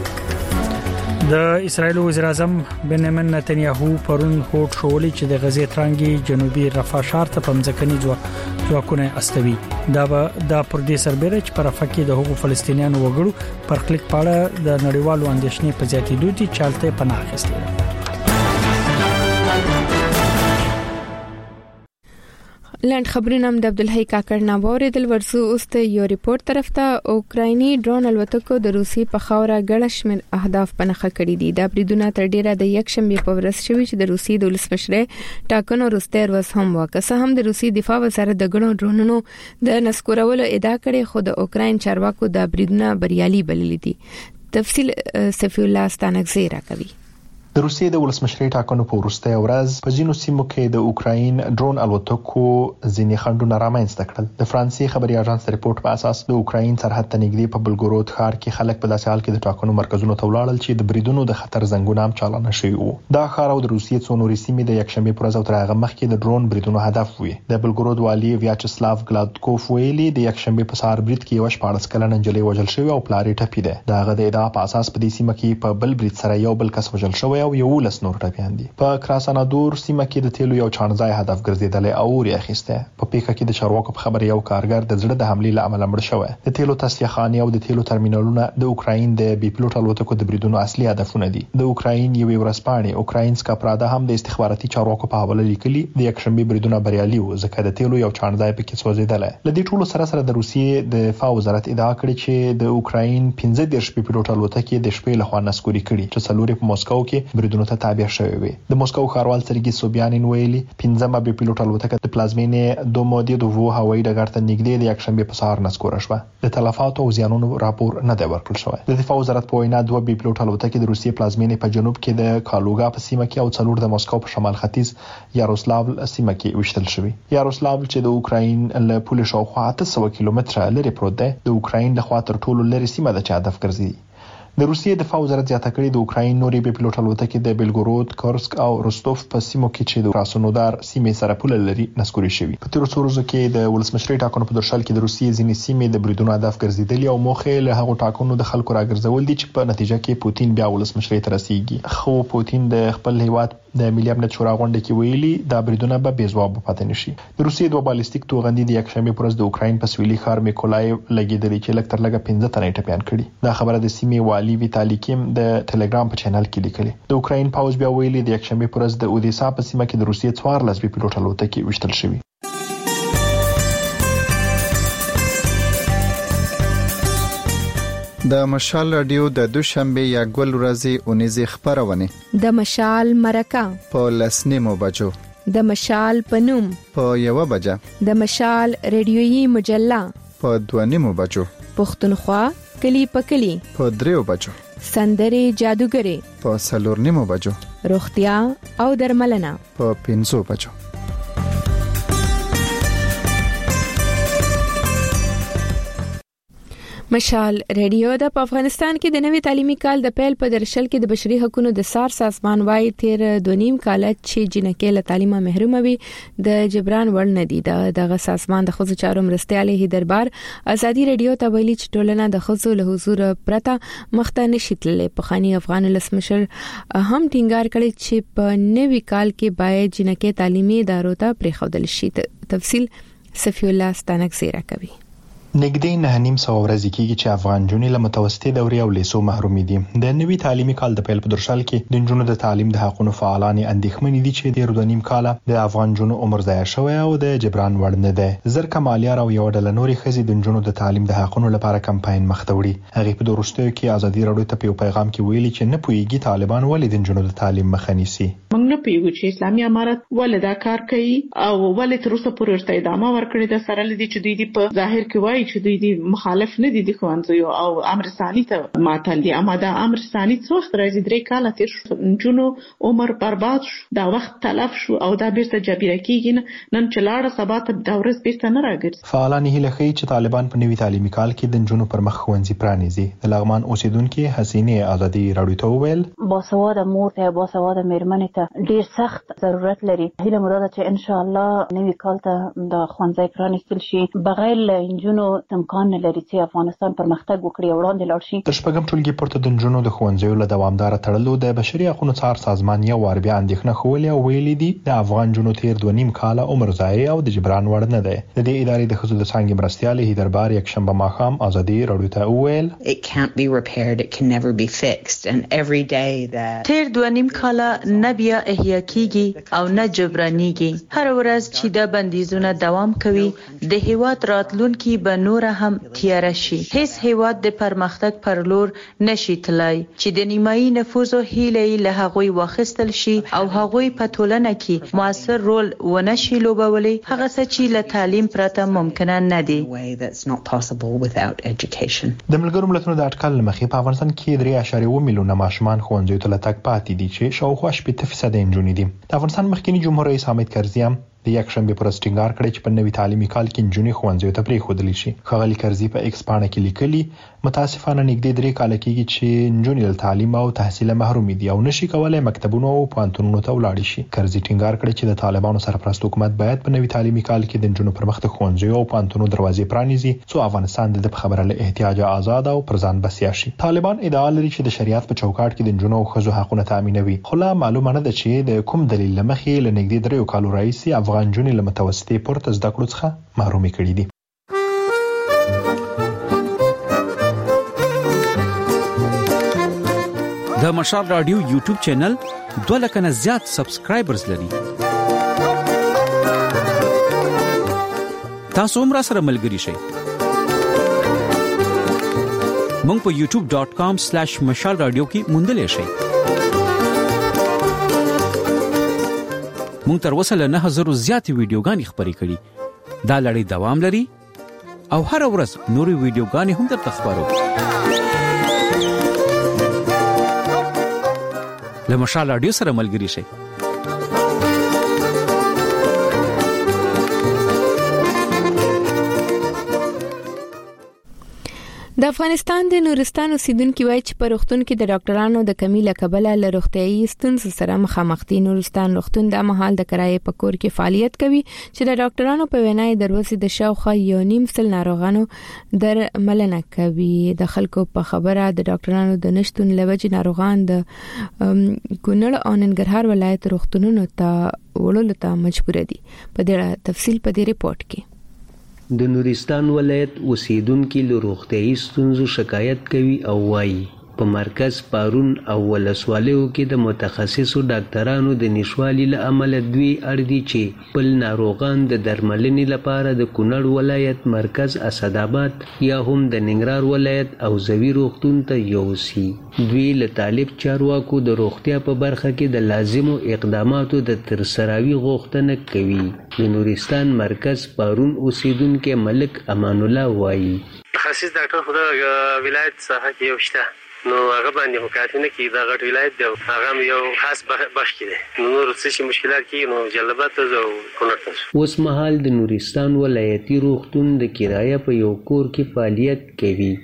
د اسرایل وزیر اعظم بنیامین نتنیاهو پرون هوټ شولې چې د غزې ترانګي جنوبي رفح ښار ته پمځکني ځواکونه استوي. دا پر دې سربېره چې پر رفح کې د حقوق فلسطینیانو وګړو پر خلک پاړه د نړیوالو اندېښنې په زیاتېدو دي چالتې پناه اخیستې. لاند خبرونه د عبدالحی کاکړ نه اوریدل. ورسو اوس ته یو ریپورت طرف ته اوکرایني ډرون الوتکو د روسي په خاوره ګڼ شمېر اهداف پنهخه کړي دي. دا بریدونه تر ډیره د یک شنبه په ورځ شوي چې د روسي د ولسمشر ټاکنو وروسته ورځ هم واکسه هم د روسي دفاع وزارت د ګڼو ډرونونو د نسکورولو ادعا کړې، خو د اوکراین چارواکو د بریدونه بریالي بللي دي. تفصیل صفی الله ستانکزی راکوي. د روسیې د ولسمشر ټاکنو په وروستۍ ورځ په ځینو سیمو کې د اوکراین ډرون الوتکو ځینې خنډونه رامنځته کړل. د فرانسې خبري اژانس ریپورت په اساس د اوکراین سرحد ته نږدې په بلګورود ښار کې خلک په داسې حال کې د ټاکنو مرکزونو ته ولاړل چې د بریدونو د خطر زنګونه هم چالانه شوي وو. دا ښار او د روسیې څو نورې سیمې د یکشنبه پر ورځ او تر هغه مخکې د ډرون بریدونو هدف وي. د بلګورود والي ویاچسلاو ګلادکوف ویلي د یکشنبه په سهار برید کې یو 14 کلنه نجلۍ وژل شوې او پلاری ټپي ده. دغه د ادعا په اساس په دې سیمه کې په بل برید سره یو بل کس وژل شوی او یو لس نور ټپيان دي. په کراسانادور سیمه کې د تیلو یو چانځای هدف ګرځیدل او ری اخیسته. په پیښه کې د چارواکو په خبره یو کارګر د زړه د حمله لامل مړ شو. د تیلو تصفیه خانې او د تیلو ترمینالونه د اوکراین د بي پلوټ الوتکو د بریدونو اصلي هدفونه دي. د اوکراین یو ورسپانې اوکراینسکا پرادا هم د استخباراتي چارواکو په حواله لیکلي د یکشنبه بریدونه بریالي وو ځکه د تیلو یو چانځای پکې سوځیدل. لدې ټولو سره د روسیې د دفاع وزارت ادعا کړې چې د اوکراین 15 بي پلوټ الوتکې د شپې لخوا نسکوري کړي چې څلورې په مسکو کې بریدونو ته تابع شوې وي. د مسکو ښاروال سرګي سوبیانین ویلي 15 بي پلوټ الوتکه د پلازمینې دومودیدوو هوایي ډګر ته نږدې د یکشنبه په سهار نسکوره شوه. د تلفاتو او زیانونو راپور نه دی ورکړل شوی. د دفاع وزارت په وینا 2 بي پلوټ الوتکې د روسیې پلازمینې په جنوب کې د کالوګا په سیمه کې او څلور د مسکو په شمال ختیځ یاروسلاو سیمه کې وشتل شوی. یاروسلاو چې د اوکراین له پولیسو شاوخوا 800 کیلومتره لري پروت دی، د اوکراین له خوا تر ټولو لري سیمه ده چې هدف ګرځي. د روسیې دفاع وزارت زیاته کړې د اوکراین نوري بي پلوټ الوتکې د بلګورود، کورسک او روستوف په سیمو کې چې د کراسنودار سیمې سره پوله لري نسکوري شوی. په تیر څو ورځو کې د ولسمشر ټاکنو په درشل کې د روسیې ځینې سیمې د بریدونو هدف ګرځیدلې او موخه له هغو ټاکنو د خلکو راګرځول دي چې په نتیجه کې پوتین بیا ولسمشر ته رسیږي. خو پوتین د خپل هیواد د ملي امنیت شورا غونډه کې ویلي دا بریدونه به بې ځواب پاتې نشي. د روسیې دوه بالستیک توغندي د یکشنبه پر ورځ د اوکراین په سویلي ښار میکولایو لګیدلې چې لکتر لګه 15 تنه ټپيان کړي. دا خبره د سیمې والی ویتالی کیم د ټلګرام په چینل کې لیکلي. د اوکراین پاوز بیا ویلي د یکشنبه پر ورځ د اودیسا په سیمه کې د روسیې 14 بي پلوټ الوتکې وشتل شوی. د مشال رادیو د دوشنبه یا ګل ورځې اونیزه خبرونه د مشال مرکه په لسنیمو بجو د مشال پنوم په یو بجه د مشال ریډیويي مجله په 2 بجو پښتونخوا کلی په کلی په 3 بجو سندري جادوګری په 4 بجو روغتیا او درملنه په 5 بجو. مشال ریډیو د افغانستان کې د نوي تعلیمي کال د پیل په درشل کې د بشري حقوقو د سار سازمان وايي تیر 2.5 کال چې جنکې له تعلیمه محروم وي د جبران وړ نه دي. دغه سازمان د خصوصي چارو مرستيالي دربار ازادي ریډیو ته ویلي چې ټولنه د خصوصي له حضور پرته مخته نشي تللی. په خاني افغان لسمشر هم ټینګار کړی چې په نوي کال کې باید جنکې تعلیمي ادارو ته پریښودل شي. تفصیل صفی الله ستانک زیرا کوي. نګدې 9.5 ورځې کېږي چې افغان جونې له متوسطې دورې او لیسو محروم دي. د نوي تعلیمي کال د پیل په درشل کې د جنونو د تعلیم د حقوقو فعالان اندېښمن دي چې د 2.5 کال د افغان جونو عمر ضایع شوی او د جبران وړ نه دی. زرکه مالیار او یو ډله نوري خزي د جنونو د تعلیم د حقوقو لپاره کمپاین مخ ته وړي. هغه په دروستیو کې ازادي راډیو ته په پیغام کې ویلي چې نه پويږي طالبان ولې د جنونو د تعلیم مخه نیسي. موږ نه پیږو چې اسلامي امارت ولې دا کار کوي او ولې تر اوسه پورې ورته ادامه ورکړي. د سره لدی چې دوی په ظاهر کې وایي چې دوی مخالف نه دي د ښوونځیو او امر ثاني ته ماتل دي. اما دا امر ثاني څو وخت راځي 3 کاله تیر شو. جنو عمر برباد شو، دا وخت تلف شو او دا بیرته جبیره کیږي. نن چې لاړه سبا ته دا ورځ بیرته نه راګرځي. فعالان هیله کوي چې طالبان په نوي تعلیمي کال کې د جنونو پر مخ ښوونځي پرانیزي. د لغمان اوسیدونکو حسینه ازادي راډیو ته وویل باسواده مور ته باسواده مېرمنې ته ډیر سخت ضرورت لري. هیله مو ده چې ان شاء الله نوي کال ته د ښوونځي پرانیستل شي. بغیر له انجونو امکان نه لري چې افغانستان پرمختګ وکړي او وړاندې لاړ شي. تر شپږم ټولګي پورته د جنونو د ښوونځیو له دوامدار تړلو د بشري حقوقو څار سازمان یو ور بیا اندېښنه خولې او ویلي دي د افغان جنونو تیر 2.5 کال عمر ضایع او د جبران وړ نه دی. د دې ادارې د خصوصي څنګه مرستيالي دربار یک شنبه ماښام ازادي راډیو ته وویل It can't be repaired, it can never be fixed, and every day that تیر 2.5 کال نه بیا احیا کیږي او نه جبرانيږي. هر ورځ چې د بندیزونه دوام کوي د هیواد راتلونکي به نور هم تیار شي. هیڅ هیواد د پرمختګ پر لور نشي تلای چې د نیمایي نفوذ او هیلې له هغوی واخیستل شي او هغوی په ټولنه کې موثر رول ونشي لوبولی. هغه څه چې له تعلیم پرته ممکن نه دي. د ملګرو ملتونو د اټکل لمخې په افغانستان کې 3.1 میلیونه ماشومان ښوونځیو ته لټک پاتې دي چې شاوخوا 80% انجونې دي. د افغانستان مخکنی جمهور رئیس حامد کرزي هم د یک شنبه پر ټینګار کړی چې په نوي تعلیمي کال کې انجونې ښوونځیو ته پریښودل شي. خغلی کرزي په ایکس باندې کې لیکلي متاسفانه نږدې 3 کال کېږي چې انجونې له تعلیم او تحصیل محروم دي او نشي کولای مکتبونو او پوهنتونونو ته ولاړ شي. کرزي ټینګار کړی چې د طالبانو سرپرست حکومت باید په نوي تعلیمي کال کې د انجونو پر مخ د ښوونځیو او پوهنتونونو دروازې پرانیزي څو افغانستان د خبره له احتیاج آزاد او پر ځان بسیا شي. طالبان ادعا لري چې د شریعت په چوکاټ کې د انجونو او ښځو حقوقونه تامینوي. خو لا معلومه نه ده چې د کوم دلیل لمخې له نږدې 3 کالو راځي افغان جونې له متوسطې پورته زده کړو څخه محروم کړي دي. د مشال رادیو یوټیوب چینل 2 لک نه زیات سبسکرایبرز لري. تاسو هم را سره ملګري شئ. مونږ په youtube.com/mashalradio کې موندل شئ. مونږ تر اوسه له 9000 زیات ویډیوګانې خبرې کړې. دا لړۍ دوام لري او هر ورځ نوري ویډیوګانې هم درته خبرو. له مشال رادیو سره ملګري شئ. د افغانستان د نورستان اوسیدونکو وایي چې په روغتون کې د ډاکټرانو د کمی له کبله له روغتيایي ستونزو سره مخامخ دي. نورستان روغتون د مهال د کرایې په کور کې فعالیت کوي چې د ډاکټرانو په وینای دروازې د شاوخوا 1.5 ناروغانو درملنه کوي. د خلکو په خبره د ډاکټرانو د نشټون لوجې ناروغان د کونړ او ننګرهار ولایت روغتونونو ته وړلو ته مجبور دي. په دې تفصیل په دې ریپورت کې د نورستان ولایت اوسیدونکو له روغتيایي ستونزو شکایت کوي او وایي په مرکز پارون او ولسوالیو کې د متخصصو ډاکټرانو د نشوالي له امله دوی اړدي چې بل ناروغان د درملنې لپاره د کونړ ولایت مرکز اسداباد یا هم د ننګرهار ولایت او زوی روغتون ته یوسي. دوی له طالب چارواکو د روغتیا په برخه کې د لازمو اقداماتو د ترسراوي غوښتنه کوي. د نورستان مرکز پارون اوسیدونکو ملک امان الله وایي متخصص ډاکټر خو ولایت ساحه کې یوشته نو هغه باندې حکایت نه کی دا غټ ولایت دی هغه یو خاص بخش کړي نو نور څه مشکلات کی نو جلبات او کونړ. اوس مهال د نورستان ولایتي روغتون د کرایه په یو کور کې فعالیت کوي.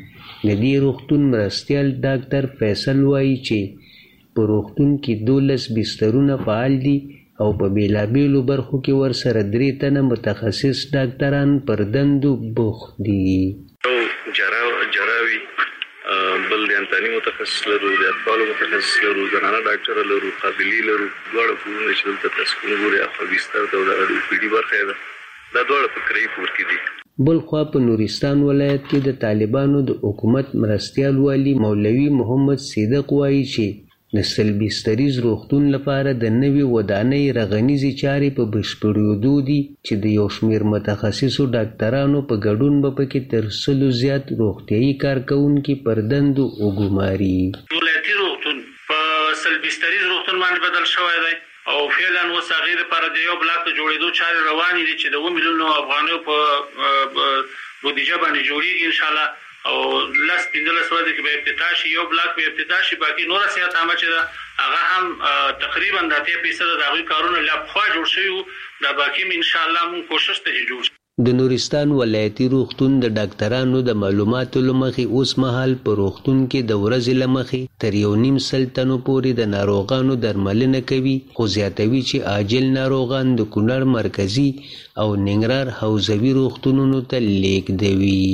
د دې روغتون مرستیال ډاکټر فیصل وایي چې په روغتون کې 12 بسترونه فعال دي او په بیلابیلو برخو کې ورسره 3 تنه متخصص ډاکټران پر دندو بوخت دي. جراوي بل د انتاني متخصص لرو، د اطفالو متخصص لرو، زنانه ډاکټر لرو، قابلي لرو، دواړه کورونه چې دلته تاسو کوم ګوري اخو بستر ته د پی ډي برخه ده دا دواړه په کرای پور کې دي. بل خوا په نورستان ولایت کې د طالبانو د حکومت مرستیال والی مولوي محمد صدیق وایي چې د سلبستریز روغتون لپاره د نوې ودانۍ رغنیزي چارې په بشپړېدو دي چې د یو شمېر متخصصو ډاکټرانو په ګډون به پکې تر 100 زیات روغتیایي کارکوونکي پر دندو وګماري. ولایتي روغتون په سلبستریز روغتون باندې بدل شوی دی او فعلا اوس هغې دپاره د یو بلاک د جوړېدو چارې روانې دي چې د 2 میلیونو افغانیو په بودیجه باندې جوړېږي انشاءالله او 15 ورځې کې به افتتاح شي. یو بلاک به افتتاح شي، باقي نور صحت عامه چې ده هغه هم تقریبا 80% د هغوی کارونه لا پخوا جوړ شوي وو، دا باقي هم انشاءالله مونږ کوشش ته چې جوړ شي. د نورستان ولایتي روغتون د ډاکټرانو د معلوماتو له مخې اوس مهال په روغتون کې د ورځې له مخې تر 1.5 تنو پورې د ناروغانو درملنه کوي، خو زیاتوي چې عاجل ناروغان د کونړ مرکزي او ننګرهار حوزوي روغتونونو ته لیږدوي.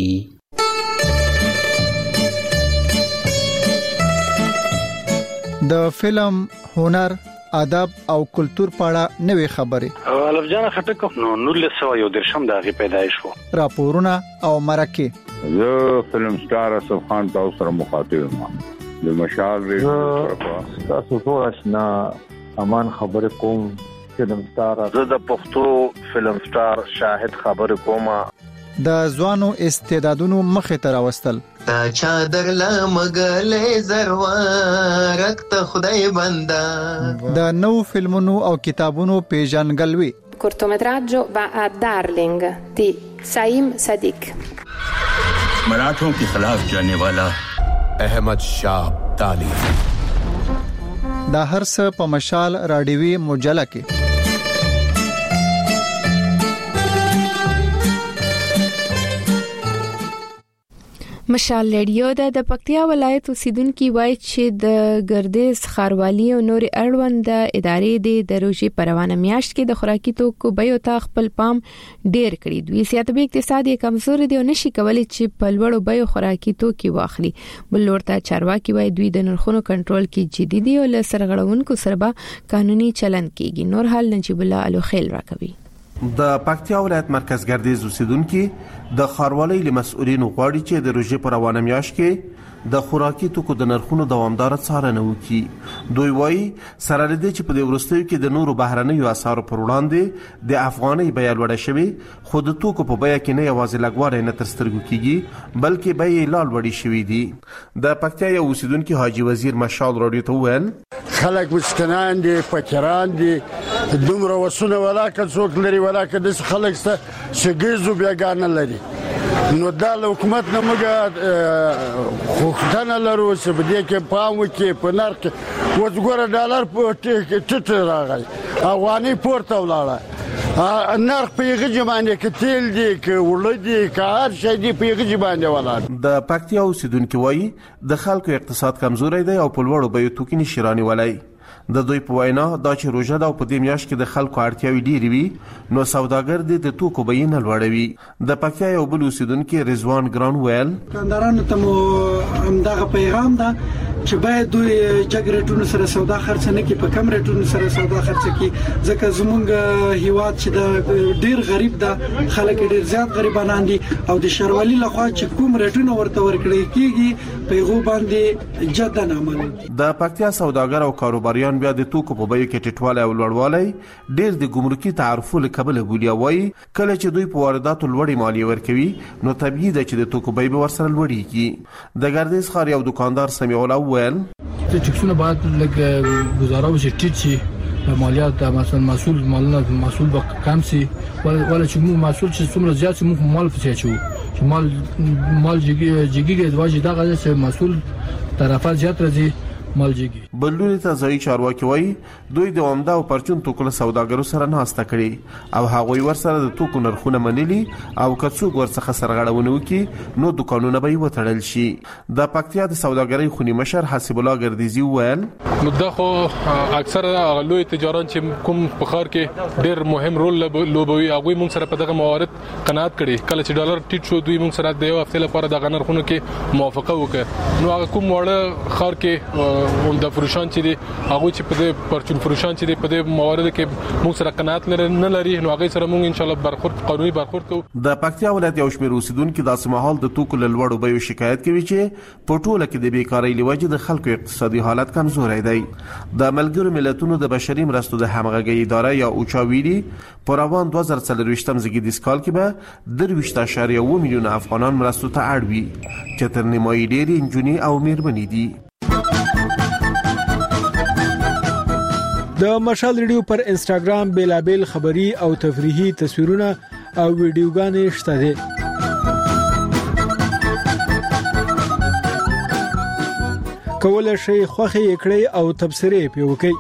د فلم، هنر، ادب او کلچر په اړه نوې خبرې الف جان خټک نو 1913 د هغې پیدایش وو. راپورونه او مرکې. زه فلم سټار اسف خان تاسو سره مخاطب یم. د مشال ریډیو تاسو ټول آشنا امان خبرې کوم. فلم سټار زه د پښتو فلم سټار شاهد خبرې کوم. د ځوانو استعدادونو مخې ته راوستل. تا چادر لمګلې زروارک ته خدای بندا. د نو فلمونو او کتابونو پیژنګلوي. cortometraggio va a Darling di Saim Sadiq. मराठों के खिलाफ जाने वाला अहमद शाह अब्दाली. دا هر څه په مشال رادیوي مجله کې. مشال ریډیو د پکتیا ولایت اوسیدونکو وایي چې د ګردیز خاروالي او نور اړوند ادارې د روزي پروانه میاشت کې د خوراکي توکو بیو ته خپل پام ډیر کړی. دوی سیاتبي اقتصادي کمزوري دي او نشي کولای چې په لوړو بیو خوراکي توکي واخلي. بل ورته چارواکي وایي دوی د نرخونو کنټرول کې جدي دي او له سرغړونکو سره به قانوني چلند کیږي. نور حال نجیب الله الوخیل راکوي. د پکتیا ولایت مرکز ګردیز اوسیدونکو د خاروالۍ له مسؤلینو غواړي چې د روزي پر روانه میاشت کې د خوراکي توکو د نرخونو دوامدار څارنه وکړي. دوی وایي سره لدې چې په دې وروستیو کې د نورو بهرنیو اسعارو پر وړاندې د افغاني بیه لوړه شوې، خو د توکو په بیه کې نه یوازې لګوارې نه تر سترګو کیږي بلکې بیې لا لوړې شوې دي. د پکتیا یو اوسیدونکو حاجی وزیر مشال رادیو ته وویل خلک مسکنان دي، فقیران دي، دومره وسونه ولاکه څوک لري ولاکه د خلک څخه شګیزو بیاګان لري. نو د حکومت نه موږ خوښتنه لرو چې په دې کې پام وکړي. په نرخ کې وځګوره ډالر په ټیټ راغی، افغاني پورته ولاړه، نرخ په یغه جمانه کې تیل دي کې وړل دي کې هر شي دي په یغه جمانه ولاړ. د پکتیا اوسیدونکو وایي د خلکو اقتصاد کمزوري دی او په لوړو بیو توکي نشي رانیولای. د دوی په وینا دا چې روزه دا په دې میاشت کې د خلکو اړتیاوي ډېرې وي نو سوداګر دې د توکو بیې نه لوړوي. د پکتیا یو بل اوسیدونکو رضوان ګران ویل کاندارانو ته مو همدغه پیغام ده چې باید دوی جګړټونو سره سودا خرڅ نه کړي، په کم ریټونو سره سودا خرڅ کړي، ځکه زمونږ هیواد چې د ډیر غریب ده، خلک ډیر زیات غریبانان دي او د شروالي لخوا چې کوم ریټونه ورته ورکړي کیږي په یو باندې جدن عمل. د پکتیا سوداګر او کاروباریان بیا د توکو په بیو کې ټیټوالی او لوړوالی ډیر د ګمرکي تعرفو له کبله بولي. وایي کله چې دوی په وارداتو لوړې مالیې ورکوي نو طبیعي ده چې د توکو بیې به ورسره لوړېږي. د ګردیز ښار یو دکاندار سمیع الله وویل ټیکسونه باید لږ ګزاره وشي، ټیټ شي مالیات، مثلا محصول به کم شي، ولا چې موږ محصول چې څومره زیات شي موږ مال پسې اچوو چې مال جګیږي د واجب دغه چې محصول طرفه زیات راځي مالجیږي. بللوري ته ځایي چارواکي وایي دوی د عمده او پرچون توکو له سوداګرو سره ناسته کړي او هغوی ورسره د توکو نرخونه منلي او که څوک ورڅخه سرغړونه وکړي نو دوکانونه به یې وتړل شي. د پکتیا د سوداګرۍ خونی مشر حسیب الله ګردیزي وویل دا خو اکثر لوی تجاران چې کوم په ښار کې ډېر مهم رول لوبوي هغوی موږ سره په دغه موارد قناعت کړي. کله چې ډالر ټیټ شو دوی موږ سره د یو هفتې لپاره دغه نرخونو کې موافقه وکړه. نو هغه کوم واړه ښار کې عمده فروشان چې دي هغوی چې په دې پرچون فروشان چې دي په دې موارد کې موږ سره قناعت نه لري نو هغوی سره موږ ان شاء الله برخورد قانوني برخورد کوو. د پکتیا ولایت یو شمېر اوسیدونکو داسې مهال د توکو له لوړو بیو شکایت کوي چې په ټوله کې د بیکارۍ له وجې د خلکو اقتصادي حالت کمزوری دی. د ملګرو ملتونو د بشري مرستو د همغږۍ اداره یا اوچا ویلي په روان 2024 زیږدیز کال کې به 23.7 میلیونه افغانان مرستو ته اړ وي چې تر نیمایي ډېرې نجونې او میرمنې دي. د مشال ریډیو پر انسټاګرام بیلابل خبري او تفریحي تصویرونه او ویډیوګانې شته دي. کولای شئ خوښي کړئ او تبصرې پې وکړئ.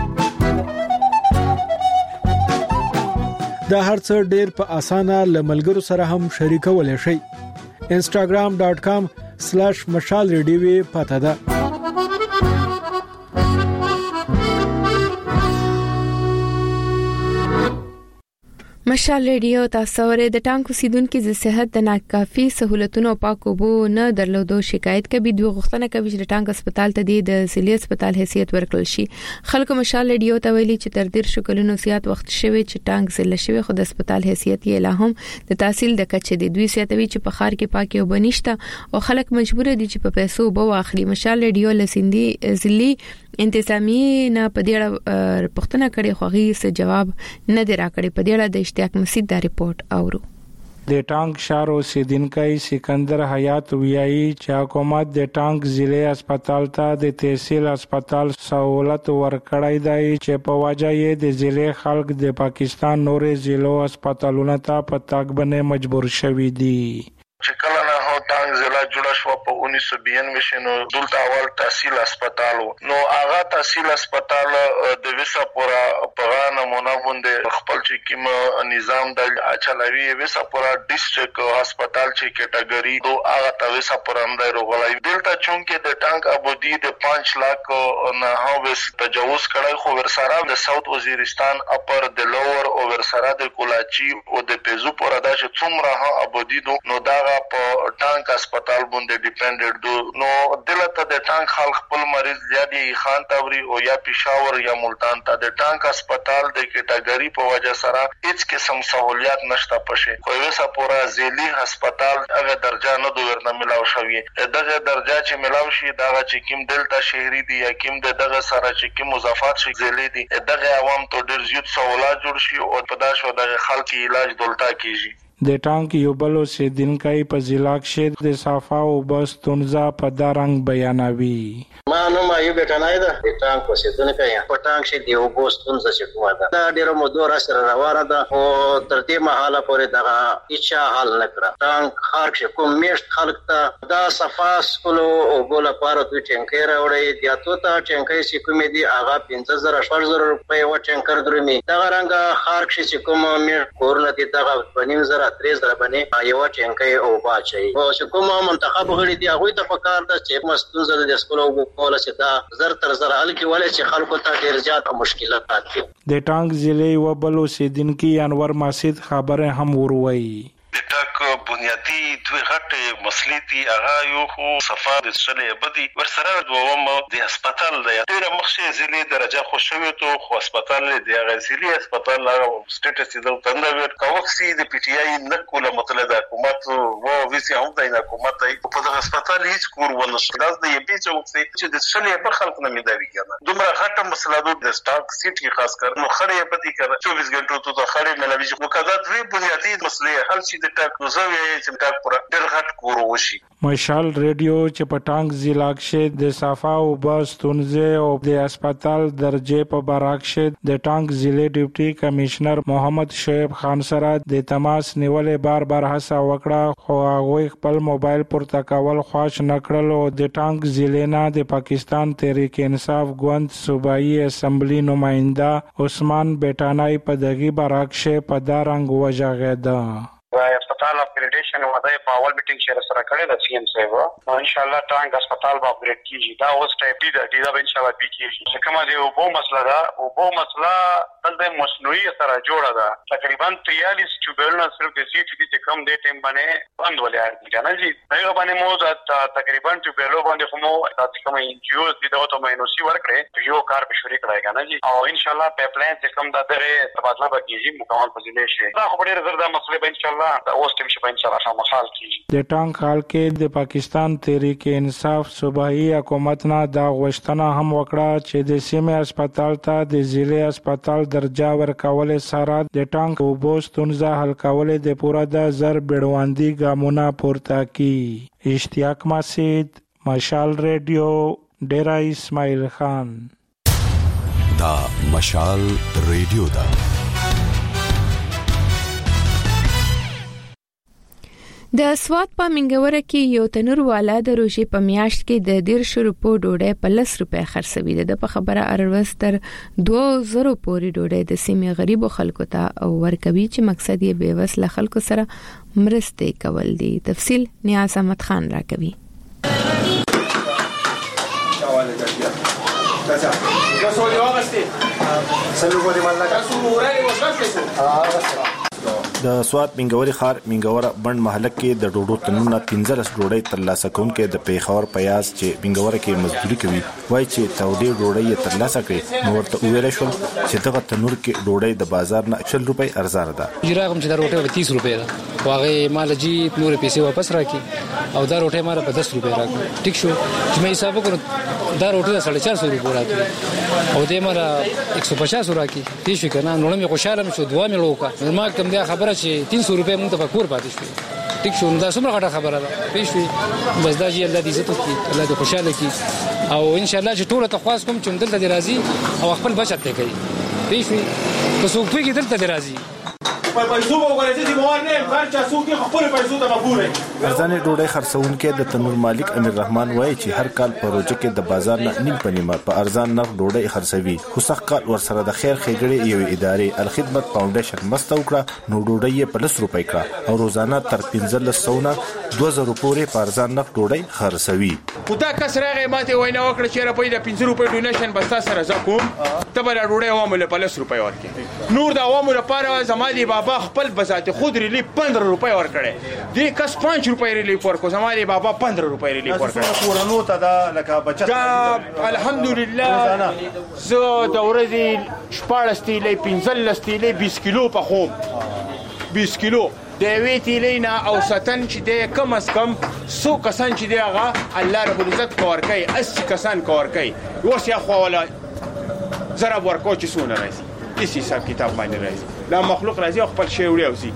دا هر څه ډېر په اسانه له ملګرو سره هم شریکولای شئ. instagram.com/mashalradio پته ده. مشال ریډیو تاسو ورې د ټانک اوسیدونکو د صحت د ناکافي سہولتونو او پاکو بو نه درلودو شکایت کوي. دوی غوښتنه کوي چې ټانک هسپتال ته د ضلعي هسپتال حیثیت ورکړل شي. خلکو مشال ریډیو ته ویلي چې تر ډیر شکلونو زیات وخت شوی چې ټانک ضلع شوی خو د هسپتال حیثیت یې لا هم د تحصیل د کچې دی. دوی سیاتوي چې په خار کې پاکي او بنشته او خلک مجبور دي چې په پیسو بو واخلي. مشال ریډیو لسیندي ضلعي انتظامی نه په دې اړه پوښتنه کړې خو هیڅ جواب نه دی راکړی. په دې اړه د اشتیاق مسید دا رپورت اورو. د ټانک شهر اوسیدونکو سکندر حیات ویایي چې حکومت د ټانک ضلعي هسپتال ته د تحصیل هسپتال سہولت ورکړی دی چې په وجه یې د ضلعي خلک د پاکستان نورې ضلعو هسپتالونو ته په تګ باندې مجبور شوي دي. چې کله نه هو ټانک ضلع جوړ شو په 1992 نو دلته اول تحصیل هسپتال نو هغه تحصیل هسپتال د وسه پورا په نمونه باندې خپل چې کوم نظام د اچلوي وسه پورا ډیسټریکټ هسپتال چې کټګوري دو هغه ته وسه پورا اندای روغلای دلته چونکه د ټانک ابودي د 5 لک نه هو وس تجاوز کړای خو ورسره د ساوث وزیرستان اپر د لوور او ورسره د کولاچی او د پیزو پورا د څومره ها ابودي نو دا په ټانک هسپتال باندې ډیپندنت دو نو دلته د ټانک خلک خپل مریض زیادي خان توري او یا پېښور یا ملتان ته د ټانک هسپتال د کټګوري په وجه سره هیڅ قسم سہولیات نشته پشه خو وسه پورا ضلعي هسپتال هغه درجه نه دوی ملاو شوی دغه درجه چې ملاو شي دا چې کوم دلته شهري دي یا کوم دغه سره چې کوم مضافات شي ضلعي دي دغه عوام ته ډیر زیات سہولات جوړ شي او په داسو دغه خلک علاج دلته کیږي. د ټانک یو بل اوسیدونکو په ضلع کې د صفا او بس تونزا په دارنګ بیانوي. ما نو ما یو ګټنای ده د ټانک اوسیدونکو یا په ټانک کې دی او بس تونزا چې کومه ده دا ډیره مودور سره روانه ده او تر دې مهاله پورې دا هیڅ حل نه کړ. ټانک خار کې کوم میشت خلک ته دا صفا سکولو او بوله پاره دوی ټینکر راوړي یا تو ته ټینکر چې کومې دی هغه 15000 روپۍ و ټینکر درمي دا رنګ خار کې کوم میشت کورنه دي دا 2000 3 باندې یو ټینکي او باچي او چې کومه منتخب غړي دي هغه ته پکار ده چې مستنزل د سکول او کوله چې دا زر تر زر الکی ولې چې خلکو ته ډیر زیات مشکلات دي. د ټانک ضلعي وبلو سیدونکو انور ماسید خبره هم وروي. د ټاک بنیادی دوی غټ مسلې دي هغه یو خو صفا د شلې بدی ورسره دوم د هسپتال د ډیره مخشه ضلعي درجه خو شوی ته خو هسپتال د غزلی هسپتال لا سټیټس د تندور کوکسي د پی ټی آی نه کوله مطلب د حکومت وو ویسي هم د حکومت په دغه هسپتال هیڅ کور ونه شو د یبي چې د شلې په خلک نه میدوي کنه دومره غټه مسله د سټاک سیټي خاص کر نو خړې بدی کړه 24 غنټو ته خړې ملوي نو کدا دوی بنیادی مسلې حل شي د ټاک نو زه وي چې دا پورا ډېر غټ کور وشي. مشال ریډیو چې پټانګ ضلع کې د صفا او بستونزه او د هسپتال درجه په براکشه د ټانګ ضلع ډیپټي کمشنر محمد شعیب خان سره د تماس نیولې بار هڅه وکړه خو هغه خپل موبایل پورته کول خوښ نکړل او د ټانګ ضلع نه د پاکستان تحریک انصاف ګوند صوبایي اسمبلی نماینده عثمان بیٹانای په دغه براکشه په دارنګ وژغېده. هسپتال اپګریډیشن وځي په اول میټینګ شیر سره کړی د سی ام صاحب نو ان شاء الله ټانګ هسپتال به اپګریډ کیږي. دا اوس ټایپ دی دا به ان شاء الله به کیږي. چې کومه دی او بو مسله ده او بو مسله د مصنوعي سره جوړه ده. تقریبا 43 ټیوبلونه صرف د سی ټي چې کم دی ټیم باندې بند ولې اړ دي نه جی. هغه باندې مو تقریبا ټیوبلو باندې کومو تاسو کوم انجیو د دوه ماینوسی ورکړي یو کار به شروع کړای کنه جی. او ان شاء الله پایپ لاین چې کم د دغه تبادله به کیږي مکمل فضیلت شي. دا خو ډیر زړه مسله به ان شاء الله اوس ټیم شي په ان شاء الله مخال کیږي. د ټانګ حال کې د پاکستان تحریک انصاف صوبایي حکومت نه دا غوښتنه هم وکړه چې د سیمه هسپتال ته د ضلع هسپتال درجه ورکول سره د ټانګ او بوستونزه حل کول د پوره د زر بیړواندي ګامونه پورته کی. اشتیاق مسید، مشال ریډیو، ډیرا اسماعیل خان. دا مشال ریډیو دا. د سوات په منګوره کې یو تنور والا د روزي په میاشت کې د 1.5 روپو ډوډۍ په 10 روپۍ خرڅوي. د په خبره اروستر 2000 پورې ډوډۍ د سیمې غریبو خلکو ته ورکوي چې مقصد یې بے وسله خلکو سره مرسته کول دي. تفصیل نیاز احمد خان راکوي. د سوات منګوري خار منګوره بند محله کې د ډوډو تنونه 15 ډوډۍ ترلاسه کوونکې د پیښور پیاز چې منګوره کې مزدوري کوي وایي چې تودې ډوډۍ ترلاسه کړي نو ورته ویل شو چې دغه تنور کې ډوډۍ د بازار نه 80 روپۍ ارزانه ده. جراغم چې دا روټه 30 روپۍ ده واغې مال جی نور پیسې واپس راکې او دا روټه مال په 10 روپۍ راکې. ټیک شو چې مې حساب وکړ دا روټه 450 روپۍ راکې او دې مال 150 راکې. پیښ کنه نو مې خوشاله شو دوا مې لوکا ما کوم دا خبره چې 300 روپۍ مونږ ته پکور پاتې شو. ټیک شو دا څومره غټه خبره ده. پیښ بس دا چې الله دې عزت وکړي الله دې خوشاله کړي او ان شاء الله چې ټول ته خاص کوم چې دلته دې راضي او خپل بچت ته کوي. پیښ که څوک پکې دلته دې راضي په پیسو وګورئ چې موږ نه خرچ څوک خپل پیسو ته مګوري. ارزانه ډوډۍ خرڅونکو د تنور مالک امیر رحمان وایي چې هر کال په روزه کې د بازار نه نیم پنیمه په ارزان نرخ ډوډۍ خرڅوي. خو څخه کال ورسره د خیر خېګړې یو ادارې الخدمت فاونډیشن مسته وکړه نو ډوډۍ په 10 روپۍ کړه او روزانه تر 1500 نه 2000 پورې په ارزان نرخ ډوډۍ خرڅوي. خو دا کس راغی ماته وینا وکړه چې را په 15 روپۍ ډونیشن بس تاسو سره زکوم ته به ډوډۍ عوامو له 10 روپۍ ورکړي. نور د عوامو لپاره زمادي بابا خپل بذات خود ریلیف 15 روپۍ ورکړي. دې کس 5 روپۍ ریلیف ورکو زمادي بابا 15 روپۍ ریلیف ورکړي. کورونو ته دا لکه بچت الحمدلله زه د ورځې 14 تیلې 15 تیلې 20 کیلو په خوم 20 کیلو د وی تیلینا او ستن چې د کم اس کم 100 کسان چې دغه الله رب العزت کور کوي 80 کسان کور کوي وس یا خو ولا زرا ورکو چې سونه راځي هیڅ حساب کتاب باندې راځي لا مخلوق راځي خپل شی وړي اوسي.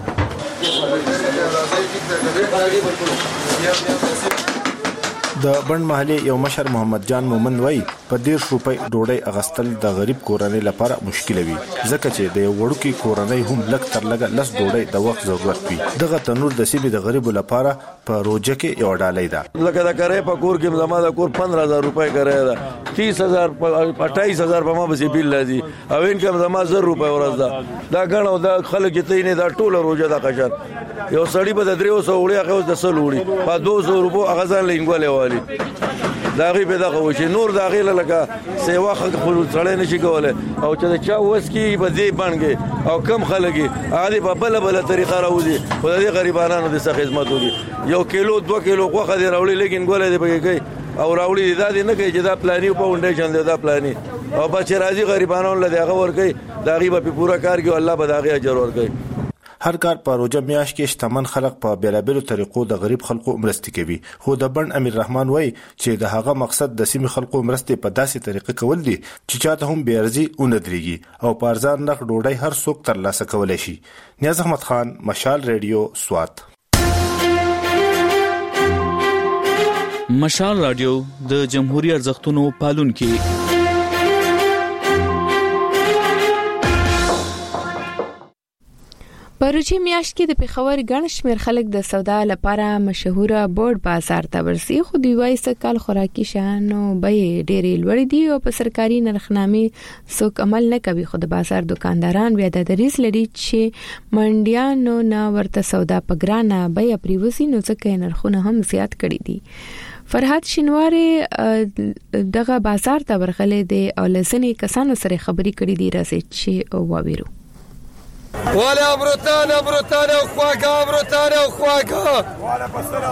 د بند محله یو مشر محمد جان مومن وای په 1.5 روپۍ ډوډۍ اغستل د غریب کورنۍ لپاره مشکل وي ځکه چې د وړوکی کورنۍ هم لک تر لګه لس ډوډۍ د وخت ضرورت وي. دغه تنور د سیمې د غریب لپاره په روزه کې یو ډالۍ ده. لکه د کرای په کور کې زما د کور 15000 روپۍ کرای ده 30000 28000 په ما به بیل لازم او انکم زما 1000 روپۍ ورځ ده. دا غنو د خلک ته نه دا ټوله روزه د قشر یو سړی په 300 وړي هغه د 100 وړي په 200 روپو هغه ځان لینګولې دا غي به دغه وشي نور دا غي لکه سیوا خلک خپل سړی نشي کوله او چې چا وس کی په دې باندې او کم خلګي هغه په بل طریقه راوځي خو د غریبانو د څخه خدمت وکړي. 1 کیلو 2 کیلو غوخه دی راوړي لیکن ګوله دی پکې کوي او راوړي دا نه کوي چې دا پلاني فاونډیشن دی دا پلاني او بچ راځي غریبانو له دغه ور کوي دا غي په پورا کار کوي الله به دا غي اجر ور کوي. هر کار په روزه میاش کې شتمن خلک په بیلابیلو طریقو د غریب خلکو مرستې کوي. خو د بند امیر رحمان وای چې د هغه مقصد د سیمې خلکو مرستې په داسې طریقه کول دي چې چاته هم بې ارزي اون درېږي او په ارزان نرخ ډوډۍ هر څوک ترلاسه کولی شي. نیاز احمد خان، مشال ریډیو، سوات. مشال رادیو د جمهوریت ارزښتونو پالونکي. پروجي میاشت کې د پېښور ګڼ شمېر خلک د سودا لپاره مشهوره بورډ بازار ته ورسي، خو دوی وايي سکهال خوراکي شیانو بیې ډېرې لوړې دي او په سرکاري نرخنامې څوک عمل نه کوي. خو د بازار دکانداران بیا د دریز لري چې منډیانو نه ورته سودا په ګرانه بیه پریوزي، نو ځکه نرخونه هم زیات کړي دي. فرحات شینواری دغه بازار ته ورغلي دي او لسنې کسانو سره خبرې کړې دي، راځي چې واورو. ولا بروتانا وخواقه بروتانا وخواقه ولا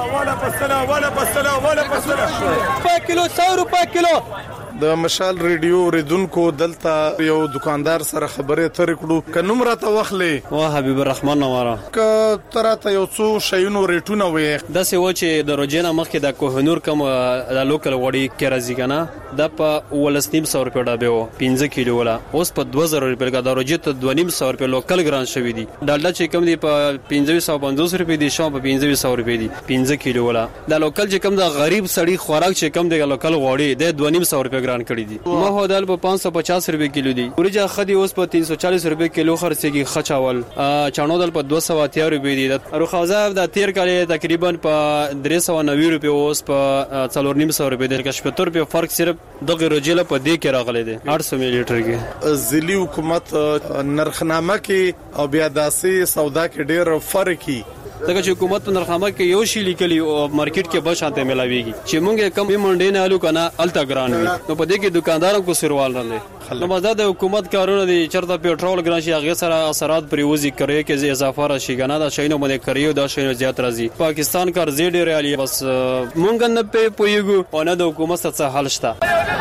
بسلا 5 کیلو 100 روپے کیلو. د مشال ریډیو ریدونکو دلته یو دکاندار سره خبرې ترې کړو. ک نوم راته واخلې وا حبیب الرحمن نواره ک تراته یو څو شیونو ریټونه وې د سی و چې د روجینا مخکې د کوهنور کوم د لوکل وړي کې راځي کنه د په 1900 روپے ډابه و 15 کیلو ولا اوس په 2000 روپے د روجیت 2500 روپے لوکل ګران شوی دي. ډالډا چې کم دی په 1550 روپے دي، شام په 1500 روپے دي 15 کیلو ولا. د لوکل چې کم د غریب سړی خوراک چې کم دی لوکل وړي د 2500 روپے ګران کړی دي. مه دال په 550 روپے کیلو دي. ورجا خدي اوس په 340 روپے کیلو خرڅيږي. خچاول چانو دال په 280 روپے دي. روخازه د تیر کال تقریبا په 390 روپے اوس په 450 روپے دي. که 70 روپے فرق صرف دغه روجيله په دې کې راغلي دي 800 ملي لیټر کې. ځلي حکومت نرخنامه کې او بیا داسې سودا کې ډېر فرق کی. دغه چې حکومت په نرخنامه کې یو شی لیکلی او مارکیټ کې به شانته ملاويږي چې مونږه کم منډې نه الو کنه التا ګران وي، نو په دې کې دکاندارانو کو سروال نه نو مزه د حکومت کارونه دي. چرته پېټرول ګران شي هغه سره اثرات پریوزي کوي کې اضافه راشي کنه دا شینو باندې کوي دا شینو زیات راځي. پاکستان کار زی ډېر عالی بس مونږ نه پويګو او نه د حکومت څخه حل شته.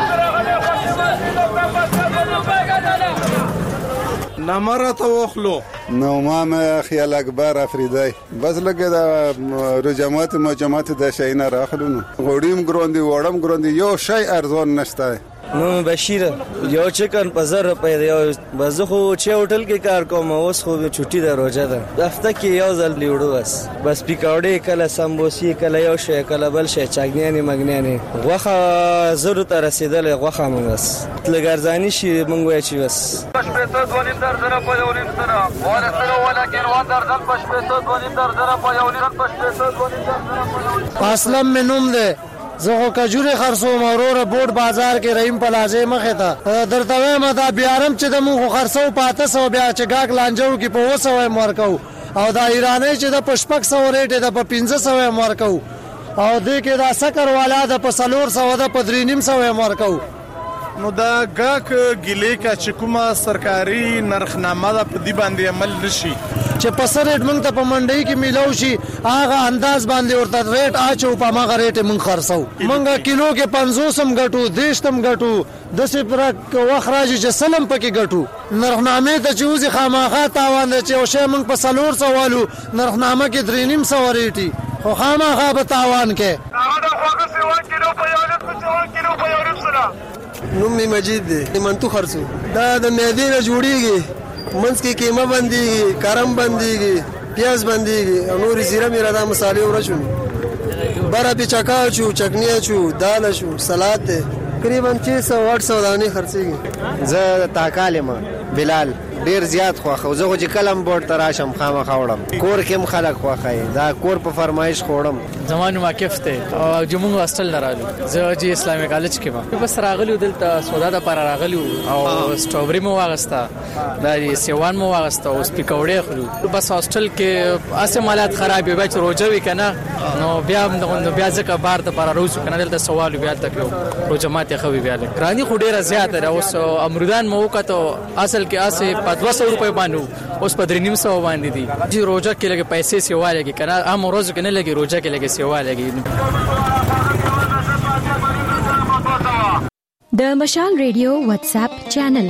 نمرته واخلو نومام خیال اکبر افریدی بس لګه د رجمات مجمعات د شینه راخلو غوډیم ګروندي وړم ګروندي یو شی ارزون نشته. نو بشیر یو چکن په 1000 روپے یو بزه خو چې هوټل کې کار کوم اوس خو چټي د روزه ده هفته کې یو ځل لیوړو بس پکوړې کله سمبوسي کله یو شی کله بل شی چاګنیانه مګنیانه غوخه زرو ته رسیدل غوخه مونږ بس لګرځانی شي مونږ وای چې بس پښپېته دونیم در زره په یونیم سره واره سره ولکه روان در دل پښپېته دونیم در زره په یونیم پښپېته دونیم در زره په یونیم اسلام منوم ده زه کجوري خرڅو مرور بورډ بازار کې رحیم پلازه مخه ته درته وایم دا بیارم چې د مونږ خرڅو پاته سو بیا چې گاګ لانجو کې په 200 مرکو او دا ایرانی چې د پشپک سو ریټ د په 1500 مرکو او دې کې دا سکر والا د په 400 د په 350 مرکو. نو دا گاګ ګلې کا چې کومه سرکاري نرخنامه د پدی باندې عمل نشي چې په سر ریټ مونږ ته په منډي کې میلاو شي هغه انداز باندې ورته ریټ اچو په ماغه ریټ مونږ خرڅو مونږه کیلو کې 500 غټو دیشتم غټو د سپرا واخراج چې سلم پکې غټو نرخنامه ته چوزي خامخا تاوان چې او شی مونږ په 400 والو نرخنامه کې 350 ریټي خو خامخا به تاوان کې هغه د خوګه سیوا کیلو په یو کیلو په یو سره نوم می مجید دی منتو خرڅو دا د معدې نه جوړیږي منځ کې قیمه بنديږي کرم بنديږي پیاز بنديږي او نور زیره میرا د مصالحې ورچو بارا په چکا چو چکنی چو دال شو سلاد تقریبا 600-800 دانه خرڅيږي. زه تاکاله ما بلال ډیر زیات خوخه زه خو چې کلم بورډ تراشم خامخا وړم کور کې مخالک خوخه دا کور په فرمایش خوړم. زمانو واقف ته او جمهور هاستل درالو زه چې اسلامي کالج کې ما بس راغلی دلته سودا د پر راغلی او سټروبري مو واغستا دا سیوان مو واغستا او سپیکوړې خلو بس هاستل کې اسه مالات خراب وي چې روزوي کنه نو بیا ځکه بار ته پر روز کنه دلته سوال بیا تکلو روزمات خوي بیا ګرانی خو ډیره زیات را اوس امرودان مو وکړو اصل کې اسه 200 روپے باندې اوس په 350 باندې دي چې روزه کې لګي پیسې سیواله کې کنه هم روزه کې نه لګي روزه کې لګي سیواله کې. د مشال ریډیو واتس اپ چینل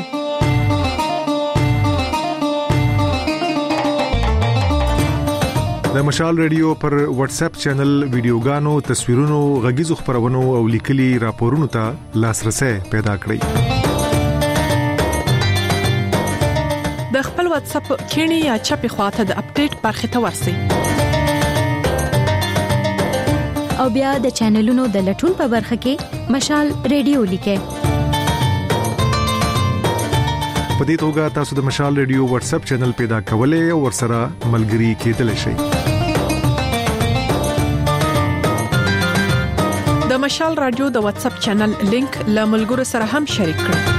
د مشال ریډیو پر واتس اپ چینل ویډیوګانو تصویرونو غږیزو خبرونو او لیکلي راپورونو ته لاسرسي پیدا کړئ. د خپل واتس اپ کینی یا چپی خواته د اپډیټ برخه ته ورسئ. او بیا د چینلونو د لټون په برخه کې مشال ریډیو لیکه. په دې توګه تاسو د مشال ریډیو واتس اپ چینل پیدا کولای او ورسره ملګري کېدلی شئ. د مشال رادیو د واتس اپ چینل لینک له ملګرو سره هم شریک کړئ.